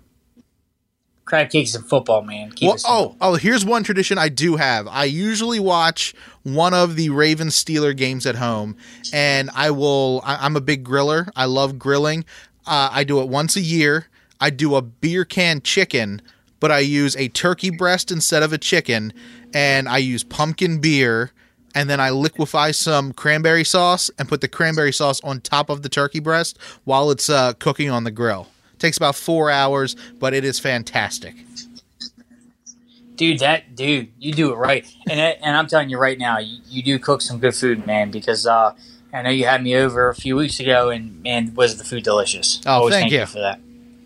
Speaker 4: Crab cakes and football, man. Keep
Speaker 3: Well,
Speaker 4: it simple.
Speaker 3: oh, oh, here's one tradition I do have. I usually watch one of the Ravens Steeler games at home, and I will. I, I'm a big griller. I love grilling. Uh, I do it once a year. I do a beer can chicken, but I use a turkey breast instead of a chicken, and I use pumpkin beer, and then I liquefy some cranberry sauce and put the cranberry sauce on top of the turkey breast while it's uh, cooking on the grill. Takes about four hours, but it is fantastic.
Speaker 4: Dude, that dude, you do it right, and that, and I'm telling you right now, you, you do cook some good food, man. Because uh, I know you had me over a few weeks ago, and man, was the food delicious?
Speaker 3: Oh,
Speaker 4: Always
Speaker 3: thank
Speaker 4: thank you.
Speaker 3: you
Speaker 4: for that,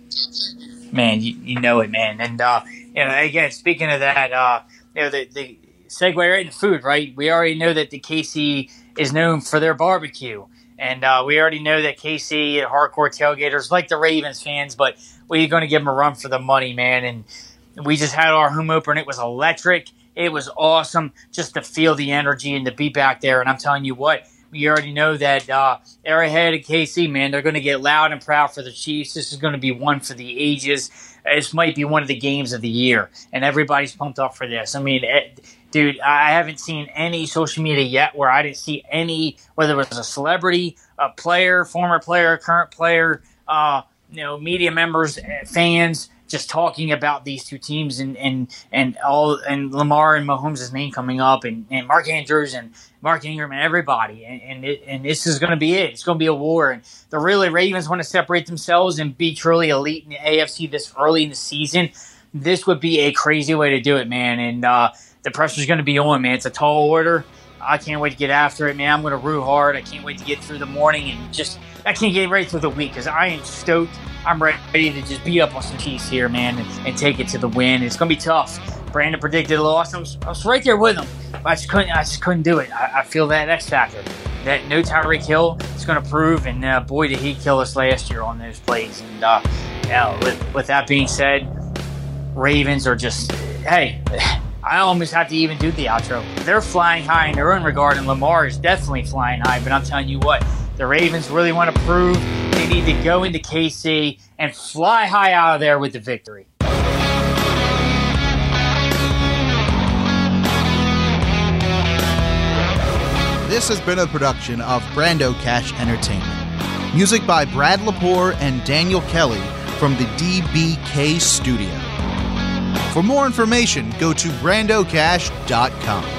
Speaker 4: man. You, you know it, man. And uh, you know, again, speaking of that, uh, you know, the, the segue right into food, right? We already know that the K C is known for their barbecue. And uh, we already know that K C hardcore tailgaters like the Ravens fans, but we're going to give them a run for the money, man. And we just had our home opener, and it was electric. It was awesome just to feel the energy and to be back there. And I'm telling you what, we already know that uh, Arrowhead and K C, man, they're going to get loud and proud for the Chiefs. This is going to be one for the ages. This might be one of the games of the year, and everybody's pumped up for this. I mean, it, dude, I haven't seen any social media yet where I didn't see any, whether it was a celebrity, a player, former player, current player, uh, you know, media members, fans, just talking about these two teams and and and all and Lamar and Mahomes' name coming up, and, and Mark Andrews and Mark Ingram and everybody, and and, it, and this is going to be it. It's going to be a war, and the really Ravens want to separate themselves and be truly elite in the A F C this early in the season. This would be a crazy way to do it, man, and uh, the pressure's going to be on, man. It's a tall order. I can't wait to get after it, man. I'm going to root hard. I can't wait to get through the morning and just I can't get ready through the week because I am stoked. I'm ready to just beat up on some Chiefs here, man, and, and take it to the win. It's going to be tough. Brandon predicted a loss. I was, I was right there with him. But I just couldn't. I just couldn't do it. I, I feel that X factor. That no Tyreek Hill is going to prove, and uh, boy, did he kill us last year on those plays. And uh, yeah, with, with that being said, Ravens are just hey. I almost have to even do the outro. They're flying high in their own regard, and Lamar is definitely flying high. But I'm telling you what, the Ravens really want to prove they need to go into K C and fly high out of there with the victory.
Speaker 3: This has been a production of Brando Cash Entertainment. Music by Brad Lepore and Daniel Kelly from the D B K Studio. For more information, go to brando cash dot com.